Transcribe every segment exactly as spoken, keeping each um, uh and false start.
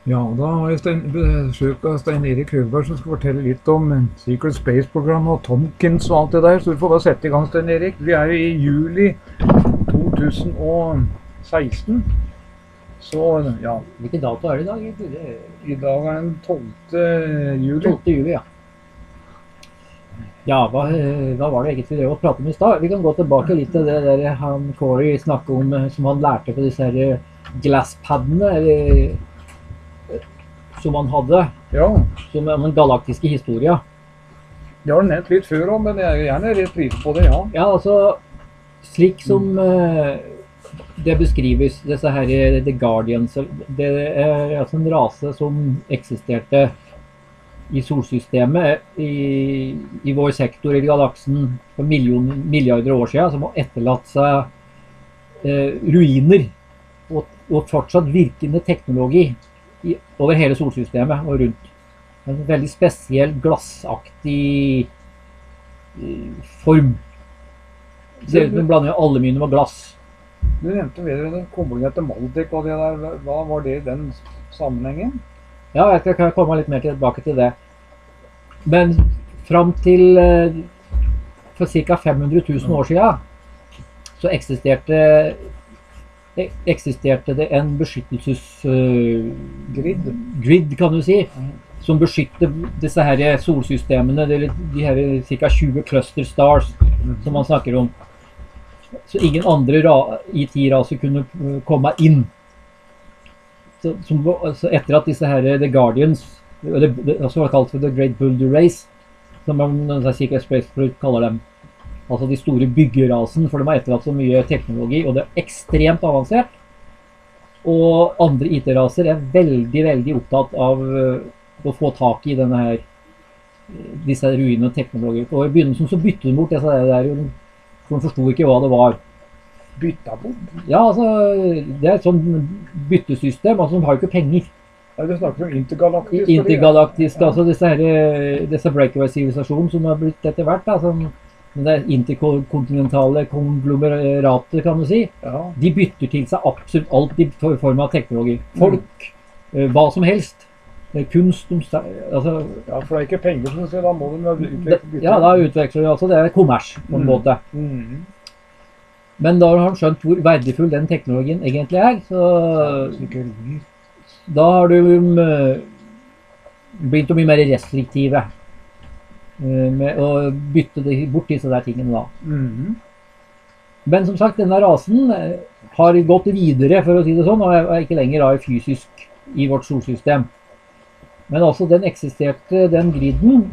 Ja, da har jeg Stein, besøk av Stein Erik Høgberg som skal fortelle litt om Secret Space-programmet og Tomkins og alt det der. Så du får bare sette i gang, Stein Erik. Vi er i juli to tusen og seksten. Så ja, Hvilken dato er det i dag, egentlig? Det er i dag er den tolvte juli. tolvte juli, ja. Ja, hva, hva var det egentlig det å prate om i stad? Vi kan gå tilbake litt til det der han Corey snakket om, som han lærte på disse her glasspaddene, eller, som han hadde, Ja, som om den galaktiske historia. jeg har nevnt litt før om, men jeg er gjerne rett pris på det, ja. Ja, altså, slik som eh, det beskrives, disse her, The Guardians, det er altså en rase som eksisterte i solsystemet, i, i vår sektor i galaksen for millioner, milliarder år siden, som har etterlatt seg eh, ruiner og, og fortsatt virkende teknologi i, over hele solsystemet og rundt. En veldig spesiell glassaktig eh, form. Det ser ut som en blanding av aluminium og glass. Du nevnte vedrørende koblingen til Maldek og det der. Hva var det i den sammenhengen? Ja, jeg skal komme litt mer tilbake til det. Men fram til eh, for ca. fem hundre tusen år siden så eksisterte, ek- eksisterte det en beskyttelses eh, Grid. grid, kan du si, som beskytter disse her solsystemene, de, de her ca. tjue cluster stars som man snakker om. Så ingen andre ra I T-raser kunne eh, komme inn. Så, som, så etter at disse her, The Guardians, det, det, også var kalt for The Great Boulder Race, som man Secret Space kaller dem, altså de store byggerasen, for de har etterlatt så mye teknologi, og det er ekstremt avansert. Og andre I T-raser er veldig, veldig opptatt av uh, å få tak i denne her, disse ruinene og teknologi. Og i begynnelsen så byttet de bort disse der, for de forstod ikke hva det var. Bytta bort? Ja, altså, det er et sånn byttesystem, altså de har jo ikke penger. Ja, du snakker om intergalaktisk. Intergalaktisk, Ja. altså disse, her, disse breakaway-sivilisasjonen som har blitt etter hvert, da, som det er interkontinentale konglomerater, kan du si. Ja. De bytter til seg absolutt alt i form av teknologi. Folk, eh, hva som helst. Eh, Kunst, om sta- altså, Ja, for det er ikke penger, så da må du det, utveksle bytte. ja, da utveksler de altså, det er kommers på en Mm. måte. Mhm. Men da har han skjønt hvor verdifull den teknologien egentlig er, så Psykologi. da har du um, blitt mye mer restriktive uh, med å bytte det, bort disse der tingene da. Mhm. Men som sagt, denne rasen eh, har gått videre, for å si det sånn, og er er ikke lenger da fysisk i vårt solsystem. Men altså, den eksisterte, den griden,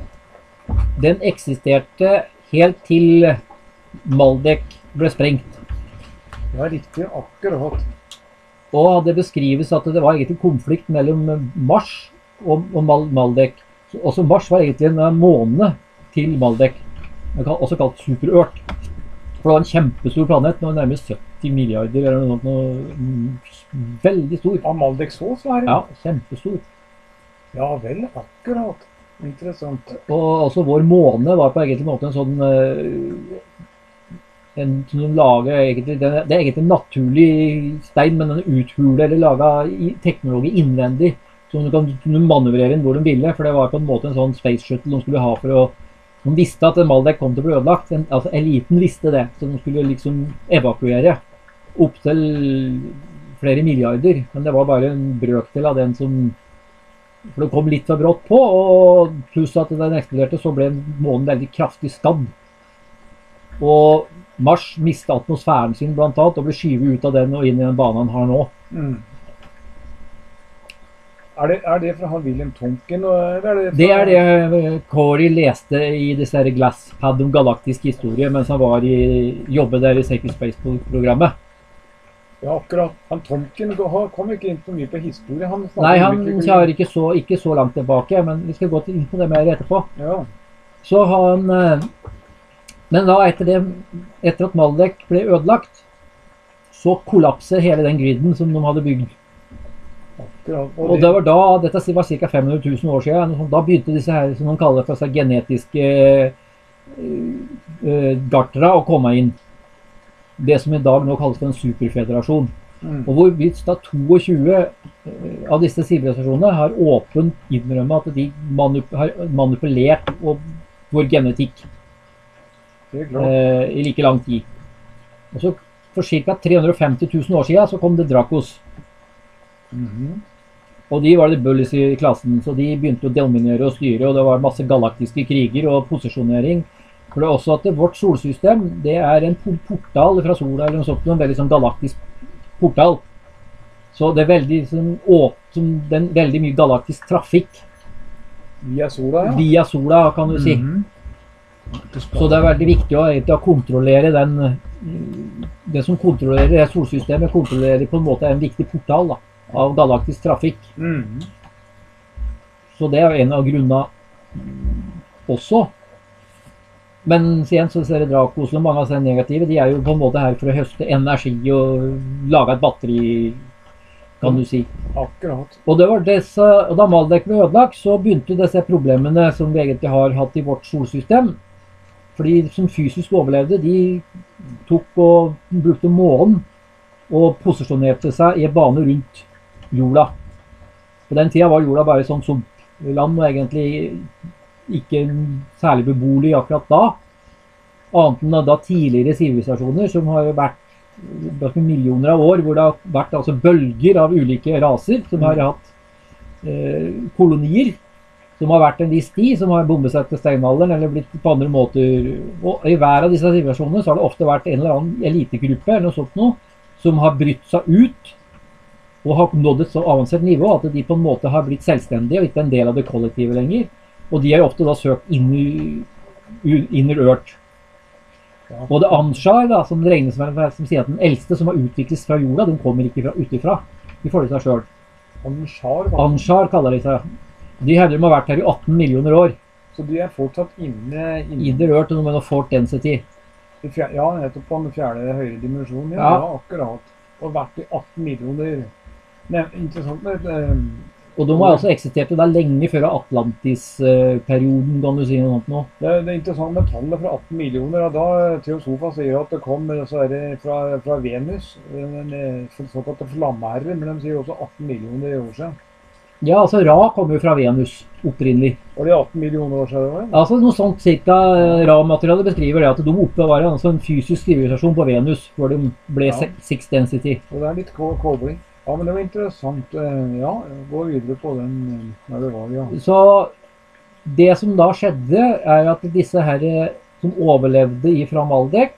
den eksisterte helt til Maldek ble sprengt. Ja, riktig, akkurat. Og det beskrives at det var egentlig konflikt mellom Mars og, og Mal Maldek. Så også Mars var egentlig en måne til Maldek, også kalt Super-Earth. For det var en kjempestor planet med nærmest sytti milliarder eller noe sånt. Noe, veldig stor. Av Maldek-sås var det? Ja, kjempestor. Ja vel, akkurat. Interessant. Og også vår måne var på egentlig måte en sånn eh, en som de lager egentlig, det er det er egentlig en naturlig stein, men den er uthule eller laget i teknologi innvendig, som du kan kunne manøvrere inn hvor de ville, for det var på en måte en sånn space shuttle de skulle ha for å, de visste at Maldek kom til å bli ødelagt, en, altså eliten visste det, så de skulle liksom evakuere opp til flere milliarder, men det var bare en brøkdel av den som, for det kom litt for brått på, og pluss at den eksploderte, så ble månen veldig kraftig skadd. Og Mars mistet atmosfæren sin blant annet, og ble skyvet ut av den og inn i den banen han har nå. Mm. Er, det, er det fra han William Tonkin? Eller er det, fra... Det er det Corey leste i disse her Glasspad om galaktisk historie, mens han var i jobbet der i Secret Space-programmet. Ja, akkurat. Han Tonkin kom ikke inn så mye på historie. Han Nei, han kjører ikke så, ikke så langt tilbake, men vi skal gå inn på det mer etterpå. Ja. Så han... Men da etter, det, etter at Maldek ble ødelagt, så kollapser hele den griden som de hadde bygd. Akkurat. Og det var da, dette var ca. fem hundre tusen år siden, da begynte disse her, som de kaller for seg genetiske uh, gartere å komme inn. Det som i dag nå kalles for en superfederasjon. Mm. Og hvorvidt da tjueto av disse sivilisasjonene har åpent innrømmet at de manip har manipulert og vår genetikk eh, i like lang tid. Og så for ca. tre hundre og femti tusen år siden så kom det Dracos. Mm-hmm. Og de var det bullies i klassen, så de begynte å dominere og styre, og det var masse galaktiske kriger og posisjonering. For det er også at vårt solsystem, det er en portal fra sola, eller noe sånt, en veldig sånn galaktisk portal. Så det er veldig, sånn, å, som den, veldig mye galaktisk trafikk. Via sola, ja. Via sola, kan du si. Mm-hmm. Så det er veldig viktig å, å kontrollere den, det som kontrollerer det solsystemet, kontrollerer på en måte en viktig portal da, av galaktisk trafikk. Mm-hmm. Så det er en av grunnene også. Men igjen så ser det Dracos og mange av seg negative, de er jo på en måte her for å høste energi og lage et batteri, kan du si. Akkurat. Og det var disse, og da Maldek ble ødelagt, så begynte disse problemene som vi egentlig har hatt i vårt solsystem. For de som fysisk overlevde, de tok og brukte månen og posisjonerte seg i en bane rundt jorda. På den tida var jorda bare sånn som land, og egentlig ikke særlig beboelig akkurat da. Annet enn da tidligere sivilisasjoner som har vært millioner av år, hvor det har vært altså bølger av ulike raser som har hatt eh, kolonier, som har vært en viss tid, som har bombet seg til steinalderen eller blitt på andre måter. Og i hver av disse sivilisasjonene så har det ofte vært en eller annen elitegruppe eller noe sånt noe, som har brytt seg ut og har nådd et så avansert nivå at de på en måte har blitt selvstendige og ikke en del av det kollektive lenger. Og de har ofte da søkt inn i Inner Earth. Ja. Og det Anshar da, som regnes som, som sier at den eldste som har utvikles fra jorda, den kommer ikke fra, utifra. De får det seg selv. Anshar, Anshar kaller de seg. De hevder de har vært her i atten millioner år. Så de er fortsatt inne... inne. Inner Earth og noe med noe Fort Density. Fjerde, ja, nettopp på den fjerde høyre dimensjonen. Ja, ja. Ja, akkurat. Og vært i atten millioner. Nei, interessant med det. Og de har altså eksistert da lenge før Atlantis-perioden, kan du si noe sånt nå. Det, det er interessant med tallet fra atten millioner, og da Teosofa sier at det kom så er det fra, fra Venus, en såkalt flammeherre, men de sier også atten millioner år siden. Ja, altså Ra kommer jo fra Venus, opprinnelig. Var det atten millioner år siden det var? Altså noe sånt cirka Ra-materialet beskriver det, at de oppe var altså en fysisk sivilisasjon på Venus, hvor de ble ja. Six Density. Og det er litt kobling. Ja, men det var interessant. Ja, gå videre på den når det var, ja. Så det som da skjedde er at disse her som overlevde i fra Maldek,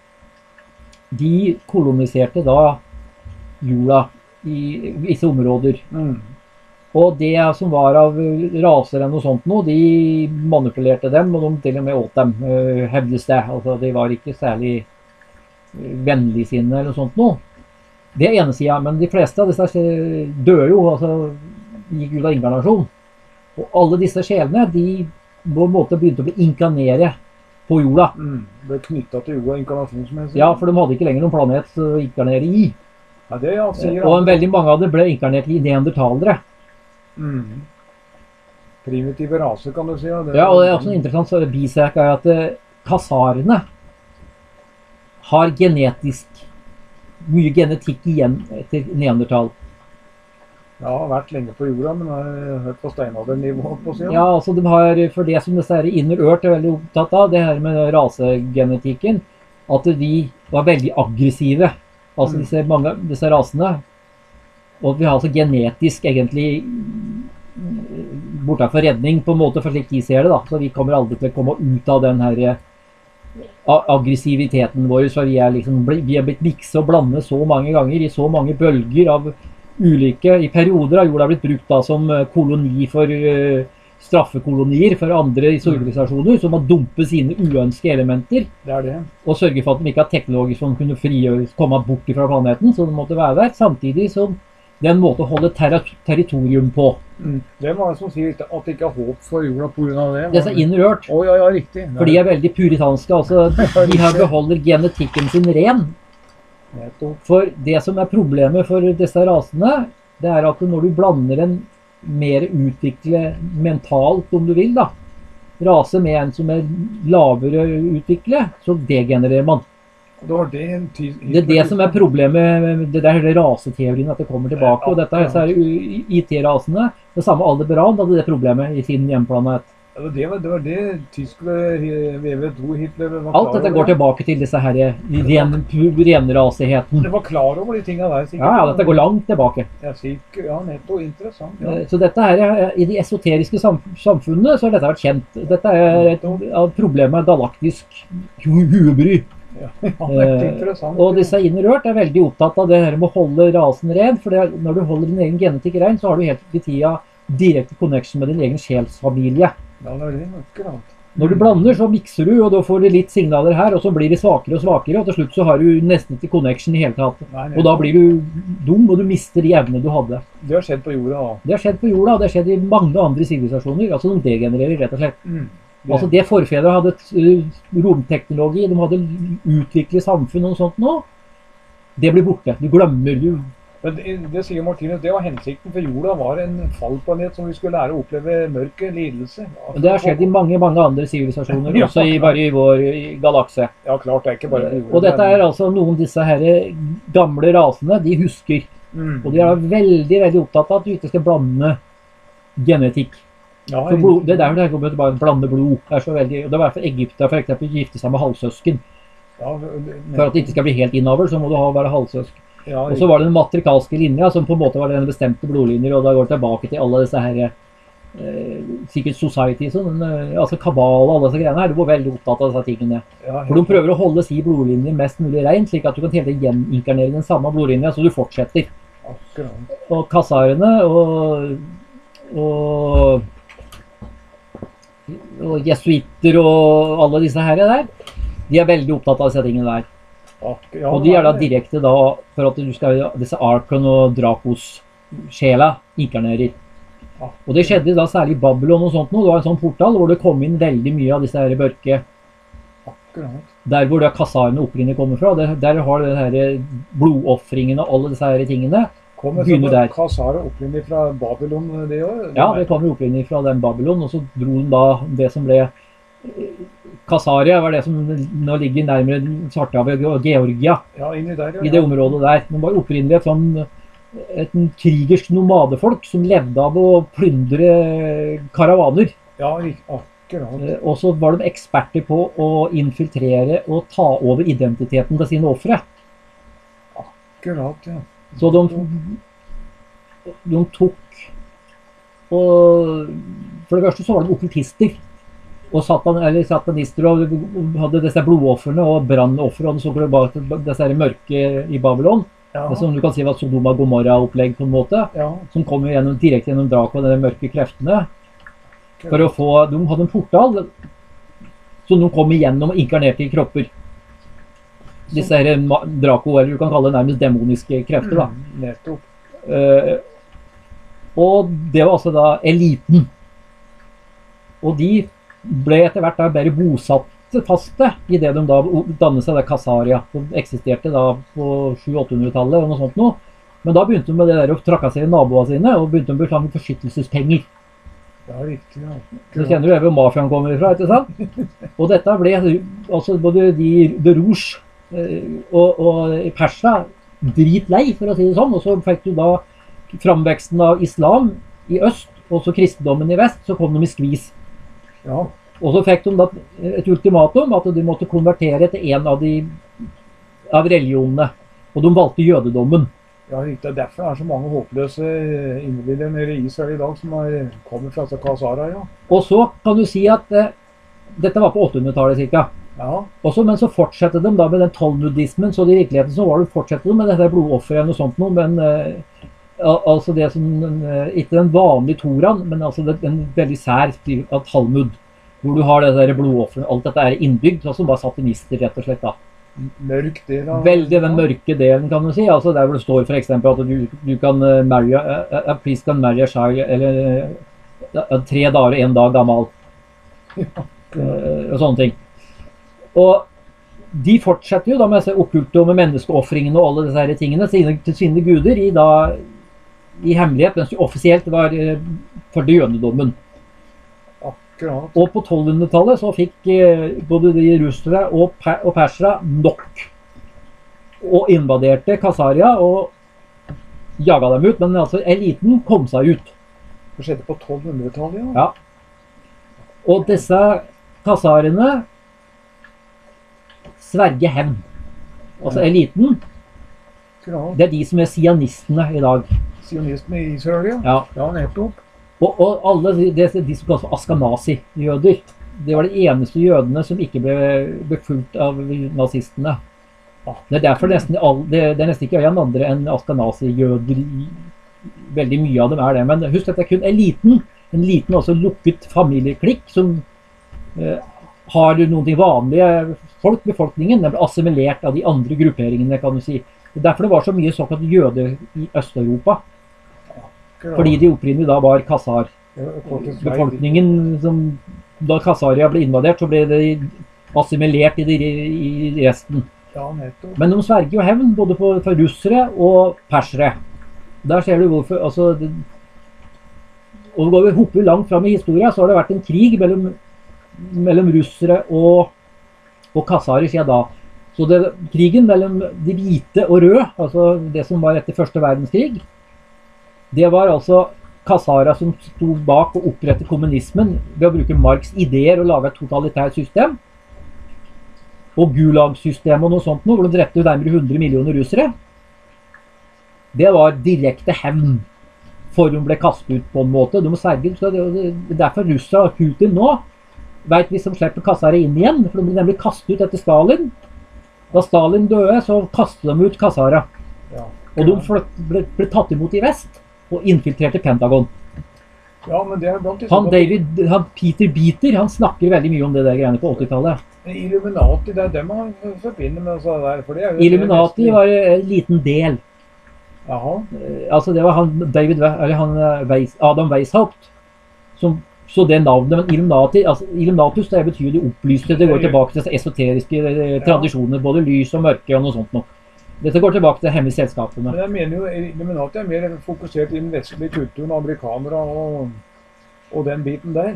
de koloniserte da jorda i visse områder. Mm. Og det som var av raser eller noe sånt nå, de manipulerte dem, og de til og med åt dem, hevdes det. Altså, de var ikke særlig vennlig sinne eller noe sånt nå. Det er ene siden, men de fleste av disse dør jo, altså gikk ut av inkarnasjon. Og alle disse sjelene, de på en måte begynte å bli inkarnere på jorda. Mm, ble knyttet til jorda inkarnasjonsmessig. Ja, for de hadde ikke lenger noen planet å inkarnere i. Ja, det ja, sier og en veldig mange av dem ble inkarnert i neandertalere. Mm. Primitive raser, kan du si. Ja, det, ja, og det er også interessant, så bisak er at kasarene har genetisk mye genetikk igjen etter neandertal. Ja, har vært lenge på jorda, men har hørt på steinaldernivå på siden. Ja, altså de har, for det som disse her Inner Earth er veldig opptatt av, det her med rasegenetikken, at de var veldig aggressive, altså Mm. disse, mange, disse rasene. Og vi har altså genetisk egentlig bortenfor redning på en måte, for slik de ser det da, så vi kommer aldri til å komme ut av den her aggressiviteten vår, så vi er, liksom, vi er blitt mikset og blandet så mange ganger i så mange bølger av ulike, i perioder har jorda blitt brukt da som koloni for uh, straffekolonier for andre sivilisasjoner som har dumpet sine uønskede elementer. Det er det. Og sørge for at de ikke har teknologi som kunne frigjøres, komme bort fra planeten, så de måtte være der, samtidig som det er en måte å holde ter territorium på. Mm. Det var det som sier at det ikke er håp for jorda på grunn av det. Det er Inner Earth. Å, ja, ja, riktig. For de er veldig puritanske, altså de har beholder genetikken sin ren. For det som er problemet for disse rasene, det er at når du blander en mer utviklet mentalt, om du vil da, rase med en som er lavere utviklet, så degenererer man. Det var det en tid... Det er det som er problemet med det der raseteorien, at det kommer tilbake. Og dette her, så er I T-rasene, det samme Aldebaran hadde det problemet I sin hjemplanet. Ja, det, var, det var det Tyskland, V V to, Hitler var klar Alt dette går tilbake til disse her ren, renrasigheten. Det var klar over de tingene der, sikkert. Ja, ja, dette går langt tilbake. Ja, sikkert, ja, nettopp, interessant. Ja. Så dette her, I de esoteriske samfunnene så har dette vært kjent. Dette er et problem med galaktisk hu huebry. Ja, ja, det er interessant. Og disse innerørt er veldig opptatt av det her med å holde rasen red, for det, når du holder din egen genetikk ren, så har du helt I tida direkte connection med din egen sjelsfamilie. Ja, det er det akkurat. Når du blander, så mikser du, og da får du litt signaler her, og så blir de svakere og svakere, og til slutt så har du nesten ikke connection I hele tatt. Nei, og da blir du dum, og du mister de evnene du hadde. Det har skjedd på jorda, da. Det har skjedd på jorda, og det har skjedd I mange andre sivilisasjoner, altså de degenererer rett og slett. Mm. Det. Altså det forfedre hadde uh, romteknologi, de hadde utviklet samfunn og sånt nå, det blir borte, du glemmer du. Men det, det sier Martinus, det var hensikten, for jorda var en fallplanet som vi skulle lære å oppleve mørke, lidelse. Ja, det har skjedd I mange, mange andre sivilisasjoner, ja, også I, bare I vår I galakse. Ja, klart, det er ikke bare på jorda. Og dette er altså noen av disse her gamle rasene, de husker. Mm. Og de er veldig, veldig opptatt av at du ikke skal blande genetikk. Ja, blod, det er der det kommer til bare blande blod. Det er så veldig, og det var for Egypter for eksempel gifte seg med halvsøsken. Ja, det, det, for at det ikke skal bli helt innover, så må du ha bare halvsøsken. Ja, og så var det den matrikalske linja, som på en måte var den bestemte blodlinjer, og da går det tilbake til alle disse her, eh, sikkert society, sånn, eh, altså kabal og alle disse greiene her, du var veldig opptatt av disse tingene. Ja, for de prøver å holde si blodlinjer mest mulig rent, slik at du kan hele gjeninkarnere den samme blodlinja, så du fortsetter. Akkurat. Og kassarene og, og, og jesuitter og alle disse her der, de er veldig opptatt av disse tingene der. Ja, og de er da direkte da, for at du skal, disse Arkon og Drakos sjela inkarnerer. Ja. Og det skjedde da særlig I Babylon og sånt nå, det var en sånn portal hvor det kom inn veldig mye av disse her mørke. Akkurat. Der hvor det kassarene opprinnelig kommer fra, der, der har det her blodoffringene og alle disse her tingene. Kommer så kassare opprinnelig fra Babylon det år? Ja, det kommer opprinnelig fra den Babylon, og så dro den da det som ble Kassaria var det som nå ligger nærmere Svartehavet og Georgia, ja, inni der, ja, I det området der. De var opprinnelig et, sånn, et krigersk nomadefolk som levde av å plyndre karavaner. Ja, akkurat. Og så var de eksperter på å infiltrere og ta over identiteten til sine offre. Akkurat, ja. Så de, de tok, og for det første så var de okkultister. Og satan, eller satanister og hadde disse blodofferne og brannoffer og så bak disse mørke I Babylon, ja. Det som du kan si var Sodoma Gomorra-opplegg på en måte, ja. Som kom gjennom, direkte gjennom Draco og de mørke kreftene, okay. For å få, de hadde en portal som de kom igjennom og inkarnerte I kropper. Disse her Draco, eller du kan kalle det nærmest demoniske krefter da. Mm, nettopp. Uh, og det var altså da eliten. Og de ble etter hvert da bare bosatte faste I det de da dannet seg da Kassaria, som eksisterte da på sju-åttehundretallet og noe sånt nå. Men da begynte de med det der å trakassere naboene sine, og begynte de å betale forskyttelsespenger. Ja, riktig, ja. Så kjenner du hvor mafiaen kommer ifra, ikke sant? Og dette ble, altså både de, de Rouge og, og Persia dritlei, for å si det sånn, og så fikk du da framveksten av islam I øst, og så kristendommen I vest, så kom de I skvis. Ja. Og så fikk de da et ultimatum at de måtte konvertere til en av de av religionene, og de valgte jødedommen. Ja, det er derfor det er så mange håpløse innbyggere nede I Israel I dag som er, kommer fra Kassara, ja. Og så kan du si at eh, dette var på åttehundretallet cirka. Ja. Også, men så fortsetter de da med den tolnudismen, så I virkeligheten så var det fortsetter de med dette blodofferet og sånt noe, men eh, altså det som, ikke den vanlige Toran, men altså det, en veldig sær av Talmud, hvor du har det der blodofferet, alt dette er innbygd, som bare satanister rett og slett da. Mørk del av... Veldig den mørke delen kan du si, altså der hvor det står for eksempel at du, du kan marry, a, a priest can marry a child, eller uh, tre dager, en dag gammel, uh, og sånne ting. Og de fortsetter jo da med okkulte og med menneskeoffringene og alle disse her tingene til sine guder I da I hemmelighet, mens det offisielt var eh, for jødedommen. Akkurat. Og på tolvhundretallet så fikk eh, både de russere og, per og persere nok. og invaderte Khazaria og jaga dem ut, men altså eliten kom seg ut. Det skjedde på tolvhundretallet, ja. Ja. Og disse khazarene sverger hevn. Altså eliten, Klart. det er de som er sionistene i dag. Sionisme i Israel, ja. Ja. Ja, nettopp. Og, og alle de, de, de som kalles Askenazi-jøder, det var de eneste jødene som ikke ble befulgt av nazistene. Det er derfor nesten, all, det, det er nesten ikke en andre enn Askenazi-jøder. Veldig mye av dem er det. Men husk at det er kun eliten, en liten også lukket familieklikk som eh, har noen ting vanlige folk, befolkningen, den ble assimilert av de andre grupperingene, kan du si. Det er derfor det var så mye såkalt jøder i Øst-Europa. Fordi de opprinnelig da var Khazar. Befolkningen, som, da Khazaria ble invadert, så ble det assimilert i, de, i resten. Ja, nettopp. Men de sverger jo hevn, både for, for russere og persere. Der ser du hvorfor, altså, det, og går vi hopper langt fram i historien, så har det vært en krig mellom, mellom russere og, og Khazarer siden da. Så det, krigen mellom de hvite og røde, altså det som var etter første verdenskrig, det var altså Khazara som stod bak og opprettet kommunismen ved å bruke Marx ideer og lage et totalitært system. Og Gulag-systemet og noe sånt nå, hvor de drepte nærmere hundre millioner russere. Det var direkte hevn for hun ble kastet ut på en måte. De må sverge, så det er derfor Russland og Putin nå vet vi som slipper Khazara inn igjen, for de ble nemlig kastet ut etter Stalin. Da Stalin døde, så kastet de ut Khazara. Ja. Og de ble, ble, ble tatt imot i vest og infiltrerte Pentagon. Ja, men det er blant de Han David, han Peter Beater, han snakker veldig mye om det der greiene på åttitallet. Illuminati, det er dem han forbinder med så der, for det er jo Illuminati var en liten del. Jaha. Altså det var han David, eller han Weis, Adam Weishaupt, som så det navnet, men Illuminati, altså Illuminatus, det betyr det opplyste, det går tilbake til esoteriske eh, tradisjoner, både lys og mørke og noe sånt noe. Dette går tilbake til hemmelige selskapene. Men jeg mener jo, Illuminati er mer fokusert i den vestlige kulturen, amerikanere og, og den biten der.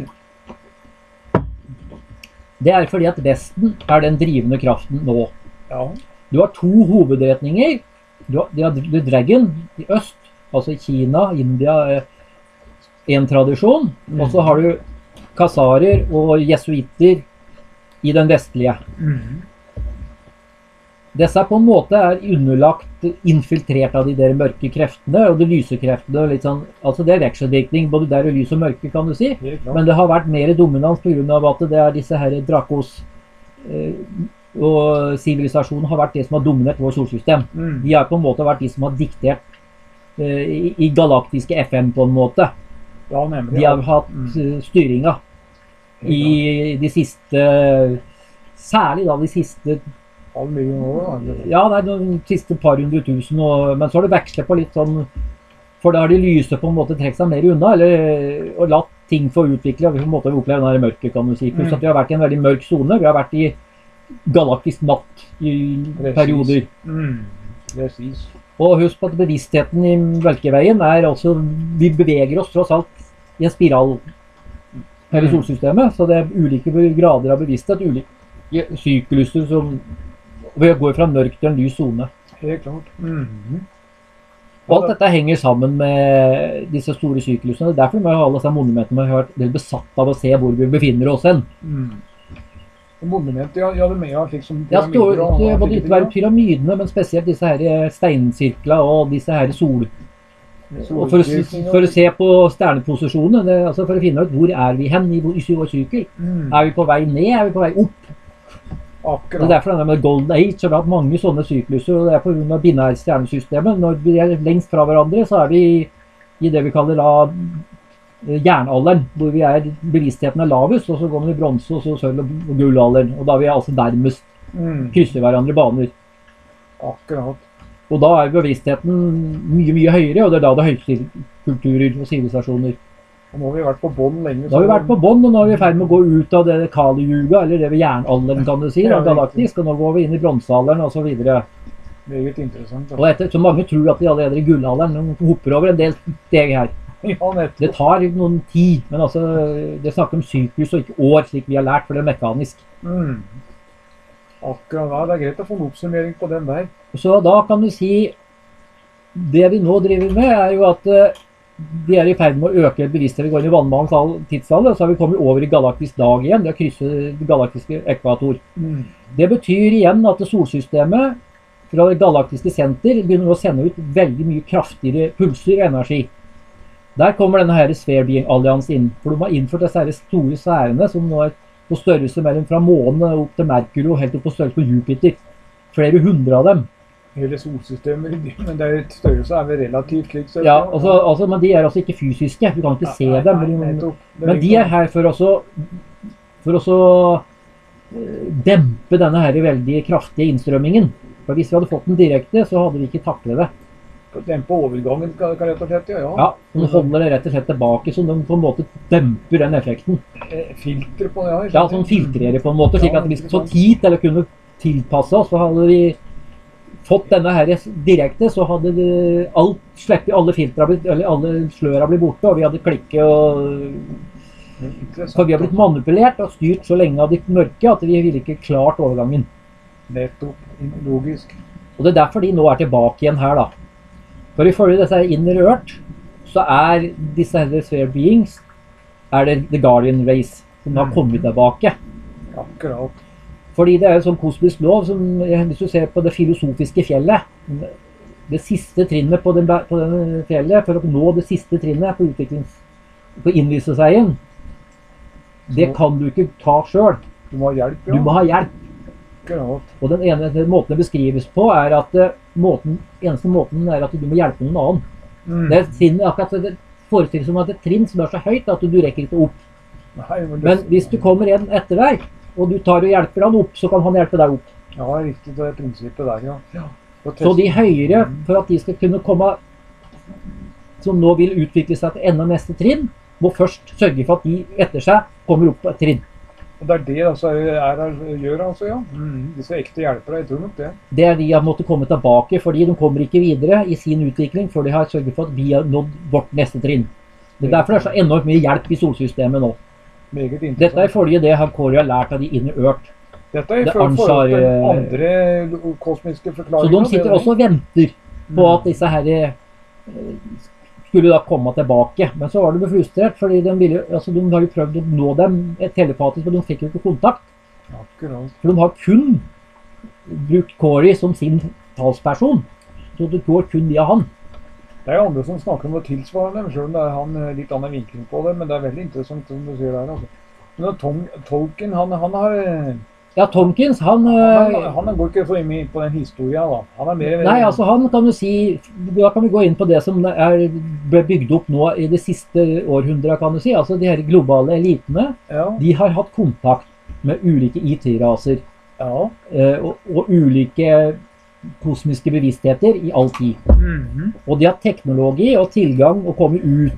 Det er fordi at Vesten er den drivende kraften nå. Ja. Du har to hovedretninger. Du har, du har The Dragon i øst, altså i Kina, India, en tradisjon. Mm. Og så har du Khazarer og jesuitter i den vestlige. Mm. Disse på en måte er underlagt, infiltrert av de der mørke kreftene, og de lyse kreftene, litt sånn, altså det er vekselvirkning, både der og lys og mørke, kan du si. Men det har vært mer dominans på grunn av at det er disse her Drakos, eh, og sivilisasjonen har vært det som har dominert vår solsystem. Mm. De har på en måte vært de som har diktert eh, i, i galaktiske F N på en måte. Ja, nemlig. De har hatt mm. styringa i de siste, særlig da de siste halv million år, da. Ja, det er de siste par hundre tusen, og, men så har det vekslet på litt sånn, for da har de lyse på en måte trekt seg mer unna, eller, og latt ting få utvikle, og vi på en måte har opplevd denne mørke, kan du si. Pluss at vi har vært i en veldig mørk zone, vi har vært i galaktisk natt i Precis. perioder. Mm. Precis. Og husk på at bevisstheten i Melkeveien er altså, vi beveger oss tross alt i en spiral her i solsystemet, så det er ulike grader av bevissthet, ulike sykluser som vi går fra mørk til en lys zone. Helt klart. Mm-hmm. Og alt dette henger sammen med disse store syklusene. Derfor må alle disse monumentene har vært helt besatt av å se hvor vi befinner oss hen. Mm. Monument, ja, ja, det med, ja, slik som ja, stod, det må ikke være pyramidene, men spesielt disse her steinsirkler og disse her sol. Og for, å, for å se på stjerneposisjonene, det, altså for å finne ut hvor er vi hen i vår sykkel. Mm. Er vi på vei ned, er vi på vei opp? Akkurat. Det er derfor denne med Golden Age har hatt mange sånne sykluser, og det er på grunn av binære stjernesystemet. Når vi er lengst fra hverandre, så er vi i det vi kaller da jernalderen, hvor vi er, bevisstheten er lavest, og så går man i bronse, og så sølv- og gullalderen, og da er vi altså nærmest mm. krysser hverandre baner. Akkurat. Og da er bevisstheten mye, mye høyere, og det er da det er høyeste kulturer og sivilisasjoner. Og nå har vi vært på bånd lenge. Nå har vi vært på bånd, og nå er vi i ferd med å gå ut av det Kali-juga, eller det ved jernalderen, kan du si, ja, galaktisk, og nå går vi inn i bronsealderen, og så videre. Meget interessant. Da. Og etter, så mange tror at de allerede er i gullalderen, de hopper over en del steg her. Ja, det tar noen tid, men altså, det snakker om syklus og ikke år, slik vi har lært, for det er mekanisk. Mm. Akkurat, ja, det er greit å få en oppsummering på den der. Så da kan du si, det vi nå driver med er jo at eh, vi er i ferd med å øke bevissthet. Vi går inn i vannmannens al- tidsalder, så har vi kommet over i galaktisk dag igjen. Det har krysset det galaktiske ekvator. Mm. Det betyr igjen at det solsystemet fra det galaktiske senter begynner å sende ut veldig mye kraftigere pulser og energi. Der kommer denne her Sphere Being-alliansen inn, for de har innført disse her store sfærene som nå er på størrelse mellom fra månen opp til Merkur og helt opp på størrelse på Jupiter. Flere hundre av dem. Hele solsystemet, men det er et størrelse er vel relativt slik sett. Ja, altså, altså, men de er altså ikke fysiske, du kan ikke se Nei, dem. nei, Men, nettopp. Det men de liksom- er her for også, for også eh, dempe denne her veldig kraftige innstrømmingen. For hvis vi hadde fått den direkte, så hadde vi ikke taklet det. Dempe overgangen, kan kan rett og slett, ja. ja. Ja, de holder det rett og slett tilbake, så de på en måte demper den effekten. Eh, Filtre på det, ja. ikke Ja, sant? sånn filtrerer på en måte, slik Ja, at hvis vi ikke så sant. tid til å kunne tilpasse oss, så hadde vi fått denne her direkte, så hadde det alt, sleppet alle filtre, blitt- eller alle sløra blitt borte, og vi hadde klikket og Interessant. For vi har blitt manipulert og styrt så lenge av det mørke at vi ville ikke klart overgangen. Nettopp, logisk. Og det er derfor de nå er tilbake igjen her, da. For ifølge disse her Inner Earth, så er disse her Sphere Beings er det The Guardian Race som har kommet tilbake. Akkurat. Fordi det er jo sånn kosmisk lov, som, hvis du ser på det filosofiske fjellet, det siste trinnet på den, på den fjellet, for å nå det siste trinnet på utviklings, på innvisesveien, det kan du ikke ta selv. Du må ha hjelp, ja. Du må ha hjelp. Akkurat. Og den ene den måten det beskrives på er at eh, måten, eneste måten er at du må hjelpe noen annen. Mm. Det er trinnet, akkurat det forestiller som at det er et trinn som er så høyt at du rekker ikke opp. Nei, men, det, Men hvis du kommer en etter deg, og du tar og hjelper han opp, så kan han hjelpe deg opp. Ja, riktig, det er prinsippet der, ja. ja. Og Så de test- høyere, for at de skal kunne komme, som nå vil utvikle seg til enda neste trinn, må først sørge for at de etter seg kommer opp på et trinn. Og det er det altså, er, er, gjør, altså, ja. Mm. Disse ekte hjelpere, jeg tror nok det. Det er de har måttet komme tilbake, fordi de kommer ikke videre i sin utvikling før de har sørget for at vi har nådd vårt neste trinn. Det er derfor det er så enormt mye hjelp i solsystemet nå. Meget interessant. Dette er ifølge det han Corey har lært av de Inner Earth. Dette er i det forhold forhold til ansvar, eh, andre lo- kosmiske Så forklaringer. de sitter det er også og venter på Mm. at disse her eh, skulle da komme tilbake. Men så var de frustrert, fordi de, ville, altså de har jo prøvd å nå dem telepatisk, men de fikk jo ikke kontakt. Akkurat. For de har kun brukt Corey som sin talsperson. Så det går kun via han. Det er jo andre som snakker om det tilsvarende, selv om det er han eh, litt annen vinkling på det, men det er veldig interessant som du sier der. Altså. Men Tom, Tolkien, han, han har... eh, Ja, Tomkins, han, Han, eh, han går ikke så inn på den historien da. Han er mer... Nei, altså han kan du si, da kan vi gå inn på det som er, ble bygd opp nå i det siste århundret, kan du si. Altså de her globale elitene, Ja, de har hatt kontakt med ulike I T-raser ja. eh, og, og ulike kosmiske bevisstheter i all tid. Mhm. Og de har teknologi og tilgang å komme ut.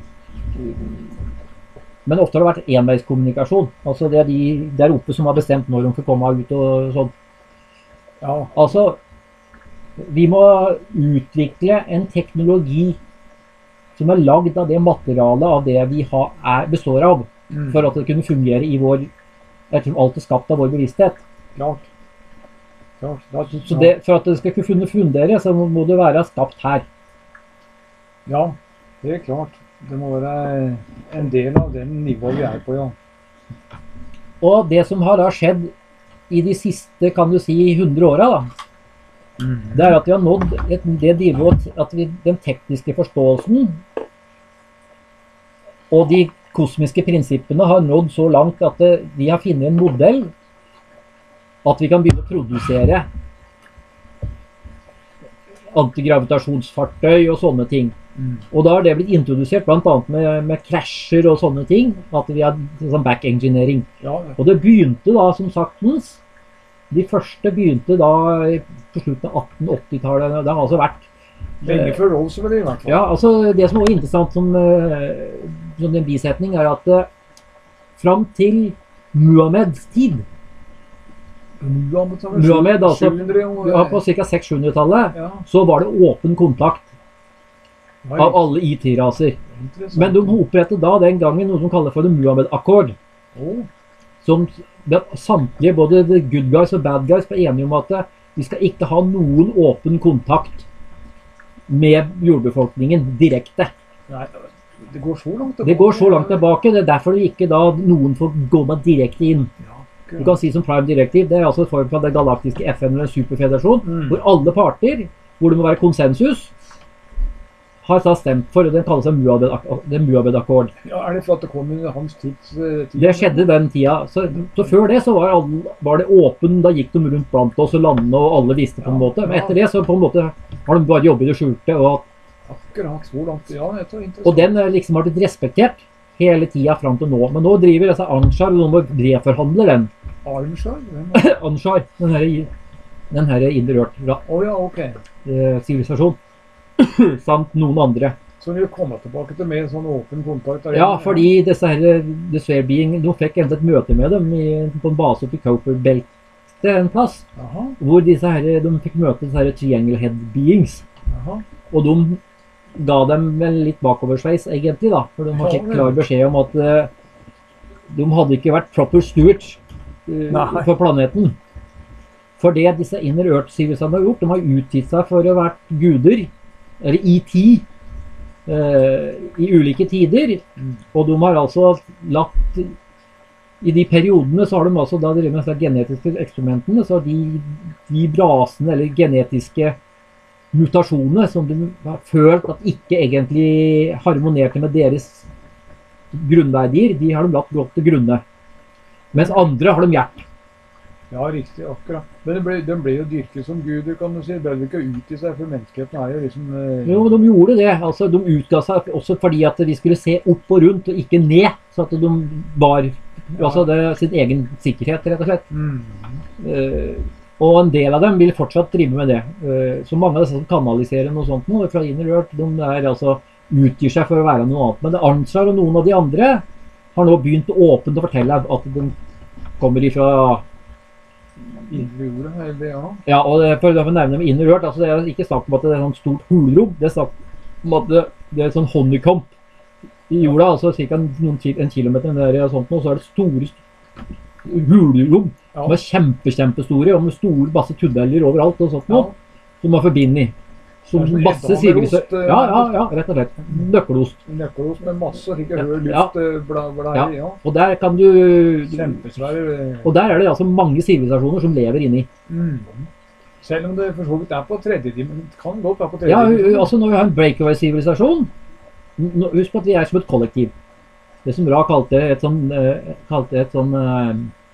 Men ofte har det vært enveiskommunikasjon. Altså det er de der oppe som har bestemt når de får komme ut og sånn. Ja, Altså, vi må utvikle en teknologi som er lagd av det materialet av det vi har, er, består av, mm. for at det kunne fungere i vår, jeg tror alt er skapt av vår bevissthet. klart. Klart. Da, Så det, for at det skal kunne fungere, så må det være skapt her. Ja, det er klart. Det må være en del av den nivået vi er på, ja. Og det som har da skjedd i de siste, kan du si, hundre åra, da, det er at vi har nådd et, det nivået at vi, den tekniske forståelsen og de kosmiske prinsippene har nådd så langt at det, vi har funnet en modell at vi kan begynne å produsere antigravitasjonsfartøy og sånne ting. Mm. Og da har det blitt introdusert blant annet med, med krasjer og sånne ting, at vi har sånn back-engineering. Ja, Og det begynte da, som saktens, de første begynte da på slutten av atten åtti-tallet. Det har altså vært lenge før Roosevelt i hvert fall. Ja, altså det som er også interessant som, eh, som en bisetning er at eh, fram til Muhammeds tid, Muhammed, Muhammed, altså, sju hundre år- ja, på ca. seks-hundre-tallet, Ja, så var det åpen kontakt det var av alle I T-raser. interessant. Men de opprettet da den gangen noe som kalles for The Muhammed Accord, Å, som men samtlige, både the good guys og bad guys, var enige om at vi skal ikke ha noen åpen kontakt med jordbefolkningen direkte. Nei, det går så langt tilbake. Det går så langt tilbake, det er derfor det ikke da noen får gå med direkte inn. Ja, Du kan si som Prime Directive, det er altså en form fra det galaktiske F N eller superfederasjon, Mm. hvor alle parter, hvor det må være konsensus, har da stemt for, og den kalles en Muabed-akkord. Ja, er det for at det kom under hans tids... eh, tid? Det skjedde den tida. Så, så før det så var, alle, var det åpen, da gikk de rundt blant oss og landene, og alle visste på en Ja, måte. Men ja. etter det så på en måte har de bare jobbet i det skjulte, og, Akkurat så langt, ja, det er så interessant. og den er liksom har blitt respektert hele tida fram til nå. Men nå driver altså Anshar, og noen må reforhandle den. Arnskjær? Hvem er det? Anshar, den her, den her innerørt Å ja, ok. eh, sivilisasjon, samt noen andre. Så vi kommer tilbake til mer sånn åpen kontakt. der Ja, igjen, fordi disse her, The Sphere Being, de fikk enda et møte med dem i, på en base oppe i Cooper-beltet en plass, Jaha, hvor disse her, de fikk møte disse her Triangle Head Beings, jaha. og de ga dem vel litt bakoversveis egentlig da, for de Ja, fikk vel. klar beskjed om at eh, de hadde ikke vært proper stewards eh, Nei. for planeten. For det disse Inner Earth-sivilisasjonene har gjort, de har utgitt seg for å være guder, eller E T, eh, i ulike tider, Mm. og de har altså lagt, i de periodene så har de altså da drevet med disse genetiske eksperimentene, så de, de brasene eller genetiske mutasjonene som de har følt at ikke egentlig harmonerte med deres grunnverdier, de har de latt gått til grunne. Mens andre har de gjort. Ja, riktig, akkurat. Men de ble, de ble jo dyrket som guder, kan du si. Det ble jo ikke ut i seg, for menneskeheten er jo liksom... eh, Jo, de gjorde det. Altså, de utga seg også fordi at de skulle se opp og rundt, og ikke ned, så at de var altså det, sin egen sikkerhet, rett og slett. Mm. Eh, og en del av dem vil fortsatt drive med det. Eh, så mange av disse som kanaliserer noe sånt nå, fra Inner Earth, de er altså utgir seg for å være noe annet. Men det Arnshar og noen av de andre har nå begynt åpent å fortelle at de kommer ifra... Indre jorda, eller ja. Ja, og det, for å nevne med Inner Earth, altså det er ikke snakk om at det er et sånt stort hulrom, det er snakk om at det, det er et sånn honeycomb i jorda, altså ca. Noen ki- en kilometer der og sånt nå, så er det store hulrom, Ja. som er kjempe, kjempestore, og med store masse tunneler overalt og sånt nå, Ja. som man forbinder. Som Det er sånn masse edderhammerost, sivilisasjoner. eh, Ja, ja, ja, rett og slett. Nøkkelost. Nøkkelost med masse like Ja, høy ja. luft, eh, bla, bla, Ja. ja. Og der kan du... Kjempesvære. eh, Og der er det altså mange sivilisasjoner som lever inni. Mm. Selv om det for så vidt er på tredje dimensjon, kan godt være på tredje Ja, dimensjon. altså når vi har en breakaway-sivilisasjon, nå- husk på at vi er som et kollektiv. Det som Ra kalte et sånn, eh, kalte et sånn eh,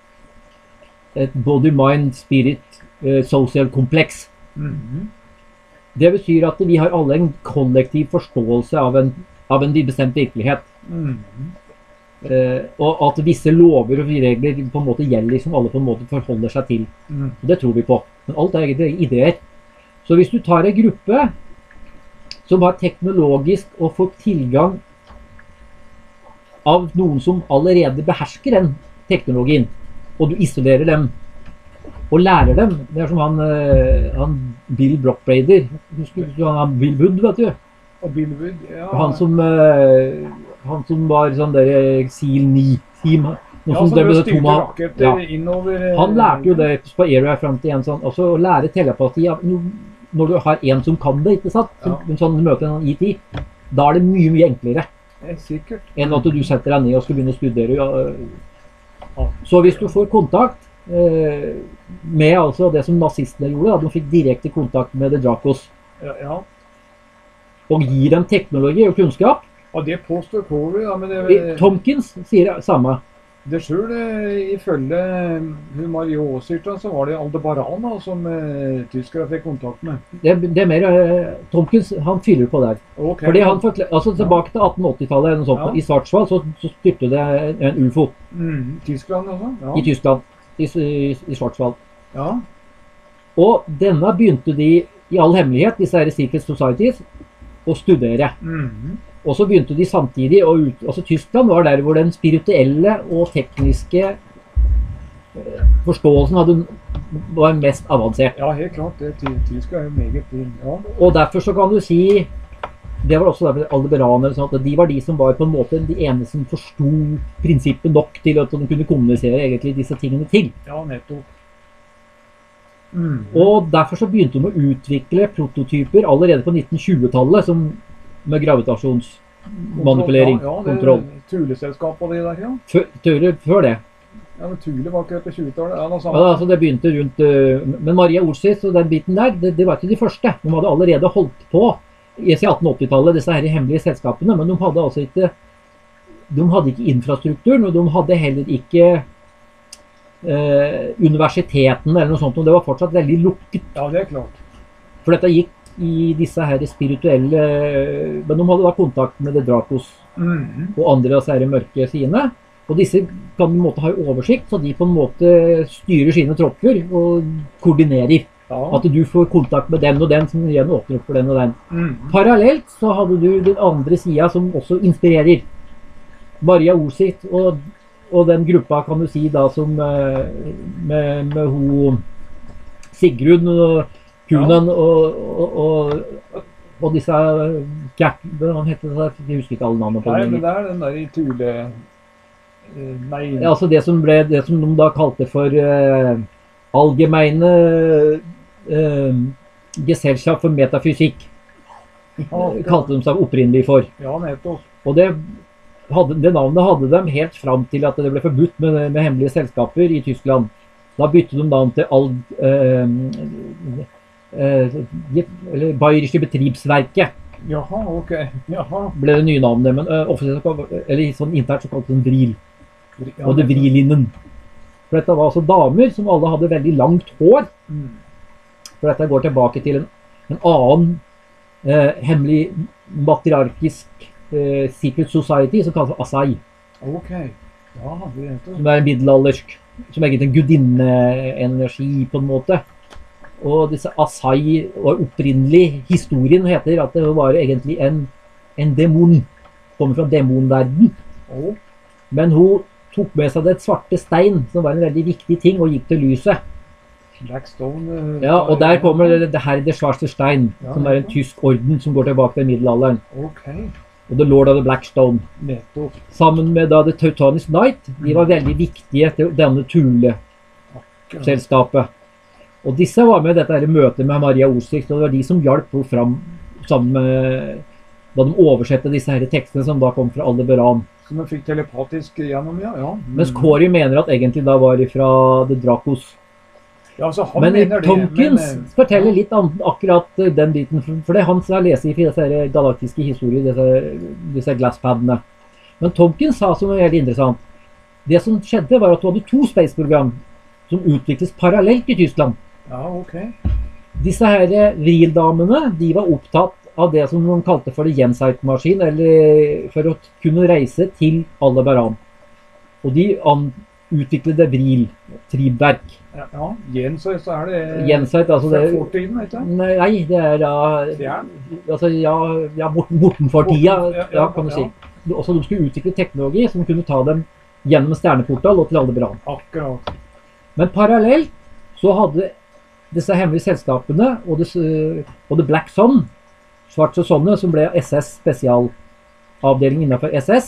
et body, mind, spirit, eh, social kompleks. Mhm. Det betyr at vi har alle en kollektiv forståelse av en, av en bestemt virkelighet. Mhm. Eh, og at visse lover og regler på en måte gjelder som alle på en måte forholder seg til. Mhm. Og det tror vi på. Men alt er egentlig ideer. Så hvis du tar en gruppe som har teknologisk og får tilgang av noen som allerede behersker den teknologien, og du isolerer dem og lærer dem, det er som han, eh, han Bill Brockbrader, husker du han Bill Wood, vet du? Og Bill Wood, ja. Han som, eh, han som var sånn der Seal ni-team. Noe ja, som som det ble styrte Toma- raketter ja. innover. eh, Han lærte jo det på Area frem til en sånn, altså å lære telepati av, når du har en som kan det, ikke sant? Som, Ja. en sånn møte en E T, da er det mye, mye enklere Det er sikkert. enn at du setter deg ned og skal begynne å studere. Ja. Ja. Så hvis du får kontakt eh, med altså det som nazistene gjorde, da, de fikk direkte kontakt med The Dracos, Ja, ja. og gir dem teknologi og kunnskap. Og det påstår Corey, ja, men det, Tomkins sier det samme. det selv, eh, ifølge hun Marie Åsyrta, så var det Aldebaran da, som eh, tyskere fikk kontakt med. Det, det er mer, eh, Tomkins, han fyller på der. Ok. Fordi han forklar, altså tilbake til atten åtti-tallet eller noe sånt, Ja. i Svartsvall så, så styrte det en U F O Mm, Tyskland også? Ja. i Tyskland, i, i, i Svartsvall. Ja. Og denne begynte de i all hemmelighet, disse her Secret Societies, å studere. Mhm. Og så begynte de samtidig å ut, altså Tyskland var der hvor den spirituelle og tekniske eh, forståelsen hadde, var mest avansert. Ja, helt klart. Det, ty Tyskland er jo meget fin. Ja. Og derfor så kan du si det var også derfor aldebaranere, sånn at de var de som var på en måte de eneste som forstod prinsippet nok til at de kunne kommunisere egentlig disse tingene til. Ja, nettopp. Mm. Og derfor så begynte de å utvikle prototyper allerede på nitten tjue-tallet som med gravitasjonsmanipulering, Ja, ja, kontroll. det Thule-selskap og det der, ja. Før, før, før det. Ja, men Thule var ikke på tjue-tallet. Ja, det Ja, altså det begynte rundt, uh, men Maria Orsis og den biten der, det, det var ikke de første. De hadde allerede holdt på i atten åtti-tallet, disse her hemmelige selskapene, men de hadde altså ikke, de hadde ikke infrastrukturen, og de hadde heller ikke uh, universitetene eller noe sånt, og det var fortsatt veldig lukket. Ja, det er klart. For dette gikk i disse her spirituelle, men de hadde da kontakt med det Dracos Mm. og andre av disse her mørke sidene. Og disse kan på en måte ha oversikt, så de på en måte styrer sine tropper og koordinerer. Ja. At du får kontakt med den og den, som igjen åpner opp for den og den. Mm. Parallelt så hadde du den andre siden som også inspirerer. Maria Orsit og, og den gruppa kan du si da som eh, med, med ho Sigrun og Kunan og, og, og, og disse Gert, hva heter det? Jeg husker ikke alle navnene på Nei, det. men det er den der i Thule... eh, Nei... Ja, altså det som ble, det som de da kalte for uh, allgemeine uh, Gesellschaft for metafysikk, Ja, kalte de seg opprinnelig for. ja, nettopp. Og det, hadde, det navnet hadde de helt fram til at det ble forbudt med, med hemmelige selskaper i Tyskland. Da byttet de navn til all, uh, uh, eller Bayerische Betriebswerke. Jaha, ok. Jaha. Ble det nye navnet, men uh, offisielt, eller sånn internt så kalte de Vril. Ja, Og det Vrilinnen. For dette var altså damer som alle hadde veldig langt hår. Mm. For dette går tilbake til en, en annen eh, hemmelig matriarkisk eh, secret society som kalles Asai. Ok. Ja, det er det. Som er en middelaldersk, som egentlig en gudinneenergi på en måte. Og disse Asai var opprinnelig, historien heter at det var egentlig en, en demon. Kommer fra demonverden. Å, Men hun tok med seg det svarte stein, som var en veldig viktig ting, og gikk til lyset. Blackstone... eh, Ja, og der kommer det, det her det svarte stein, Ja, som er en nettopp. tysk orden som går tilbake til middelalderen. Ok, Og The Lord of the Blackstone. nettopp. Sammen med da The Teutonic Knight, de var veldig viktige til denne Thule-selskapet. Og disse var med i dette her møtet med Maria Orsikt, og det var de som hjalp henne fram sammen med, da de oversette disse her tekstene som da kom fra Aldebaran. Som vi fikk telepatisk gjennom, ja. ja. Mm. Mens Corey mener at egentlig da var det fra The Dracos. Ja, altså, han Men mener det, Tomkins men, eh, forteller litt om akkurat eh, den biten, for- for det er han som har lest i disse her galaktiske historier, disse, disse glasspadene. Men Tomkins sa som var veldig interessant, det som skjedde var at du hadde to space-program som utvikles parallelt i Tyskland. Ja, ok. Disse her vrildamene, de var opptatt av det som de kalte for det Jensight-maskin, eller for å kunne reise til Aldebaran. Og de an utviklede vril, triebverk. Ja, ja. Igjen så, så er det... Jensight, altså fra det... fortiden, vet du? Nei, det er da... Fjern? Altså, ja, ja borten, bortenfor tida, Borten, ja, ja, ja, kan du ja. si. Også de skulle utvikle teknologi som kunne ta dem gjennom en stjerneportal og til Aldebaran. Akkurat. Men parallelt så hadde disse hemmelige selskapene og det, og det Black Sun, Svarte Sonne, som ble S S spesialavdeling innenfor S S,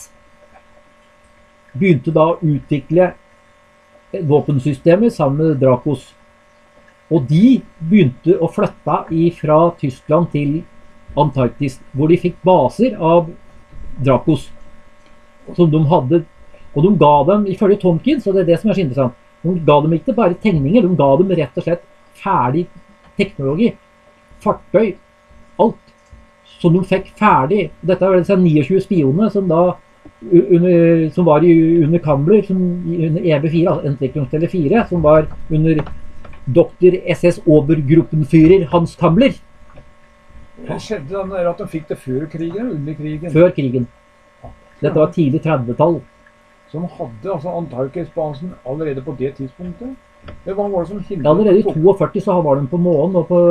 begynte da å utvikle våpensystemer sammen med Dracos. Og de begynte å flytte fra Tyskland til Antarktis, hvor de fikk baser av Dracos, som de hadde, og de ga dem, ifølge Tomkins, og det er det som er så interessant, de ga dem ikke bare tegninger, de ga dem rett og slett ferdig teknologi, fartøy, alt, som de fikk ferdig. Dette var disse tjueni spionene som da, under, som var i, under Kambler, som, under E B fire, altså Entwicklungsstelle fire, som var under doktor S S Obergruppenführer Hans Kambler, Det skjedde den der at de fikk det før krigen, eller under krigen. før krigen. Dette var tidlig tredve-tall. Som hadde altså Antarktis-basen allerede på det tidspunktet. Det var, var det som hindret... Ja, allerede i førti-to så var de på månen og på,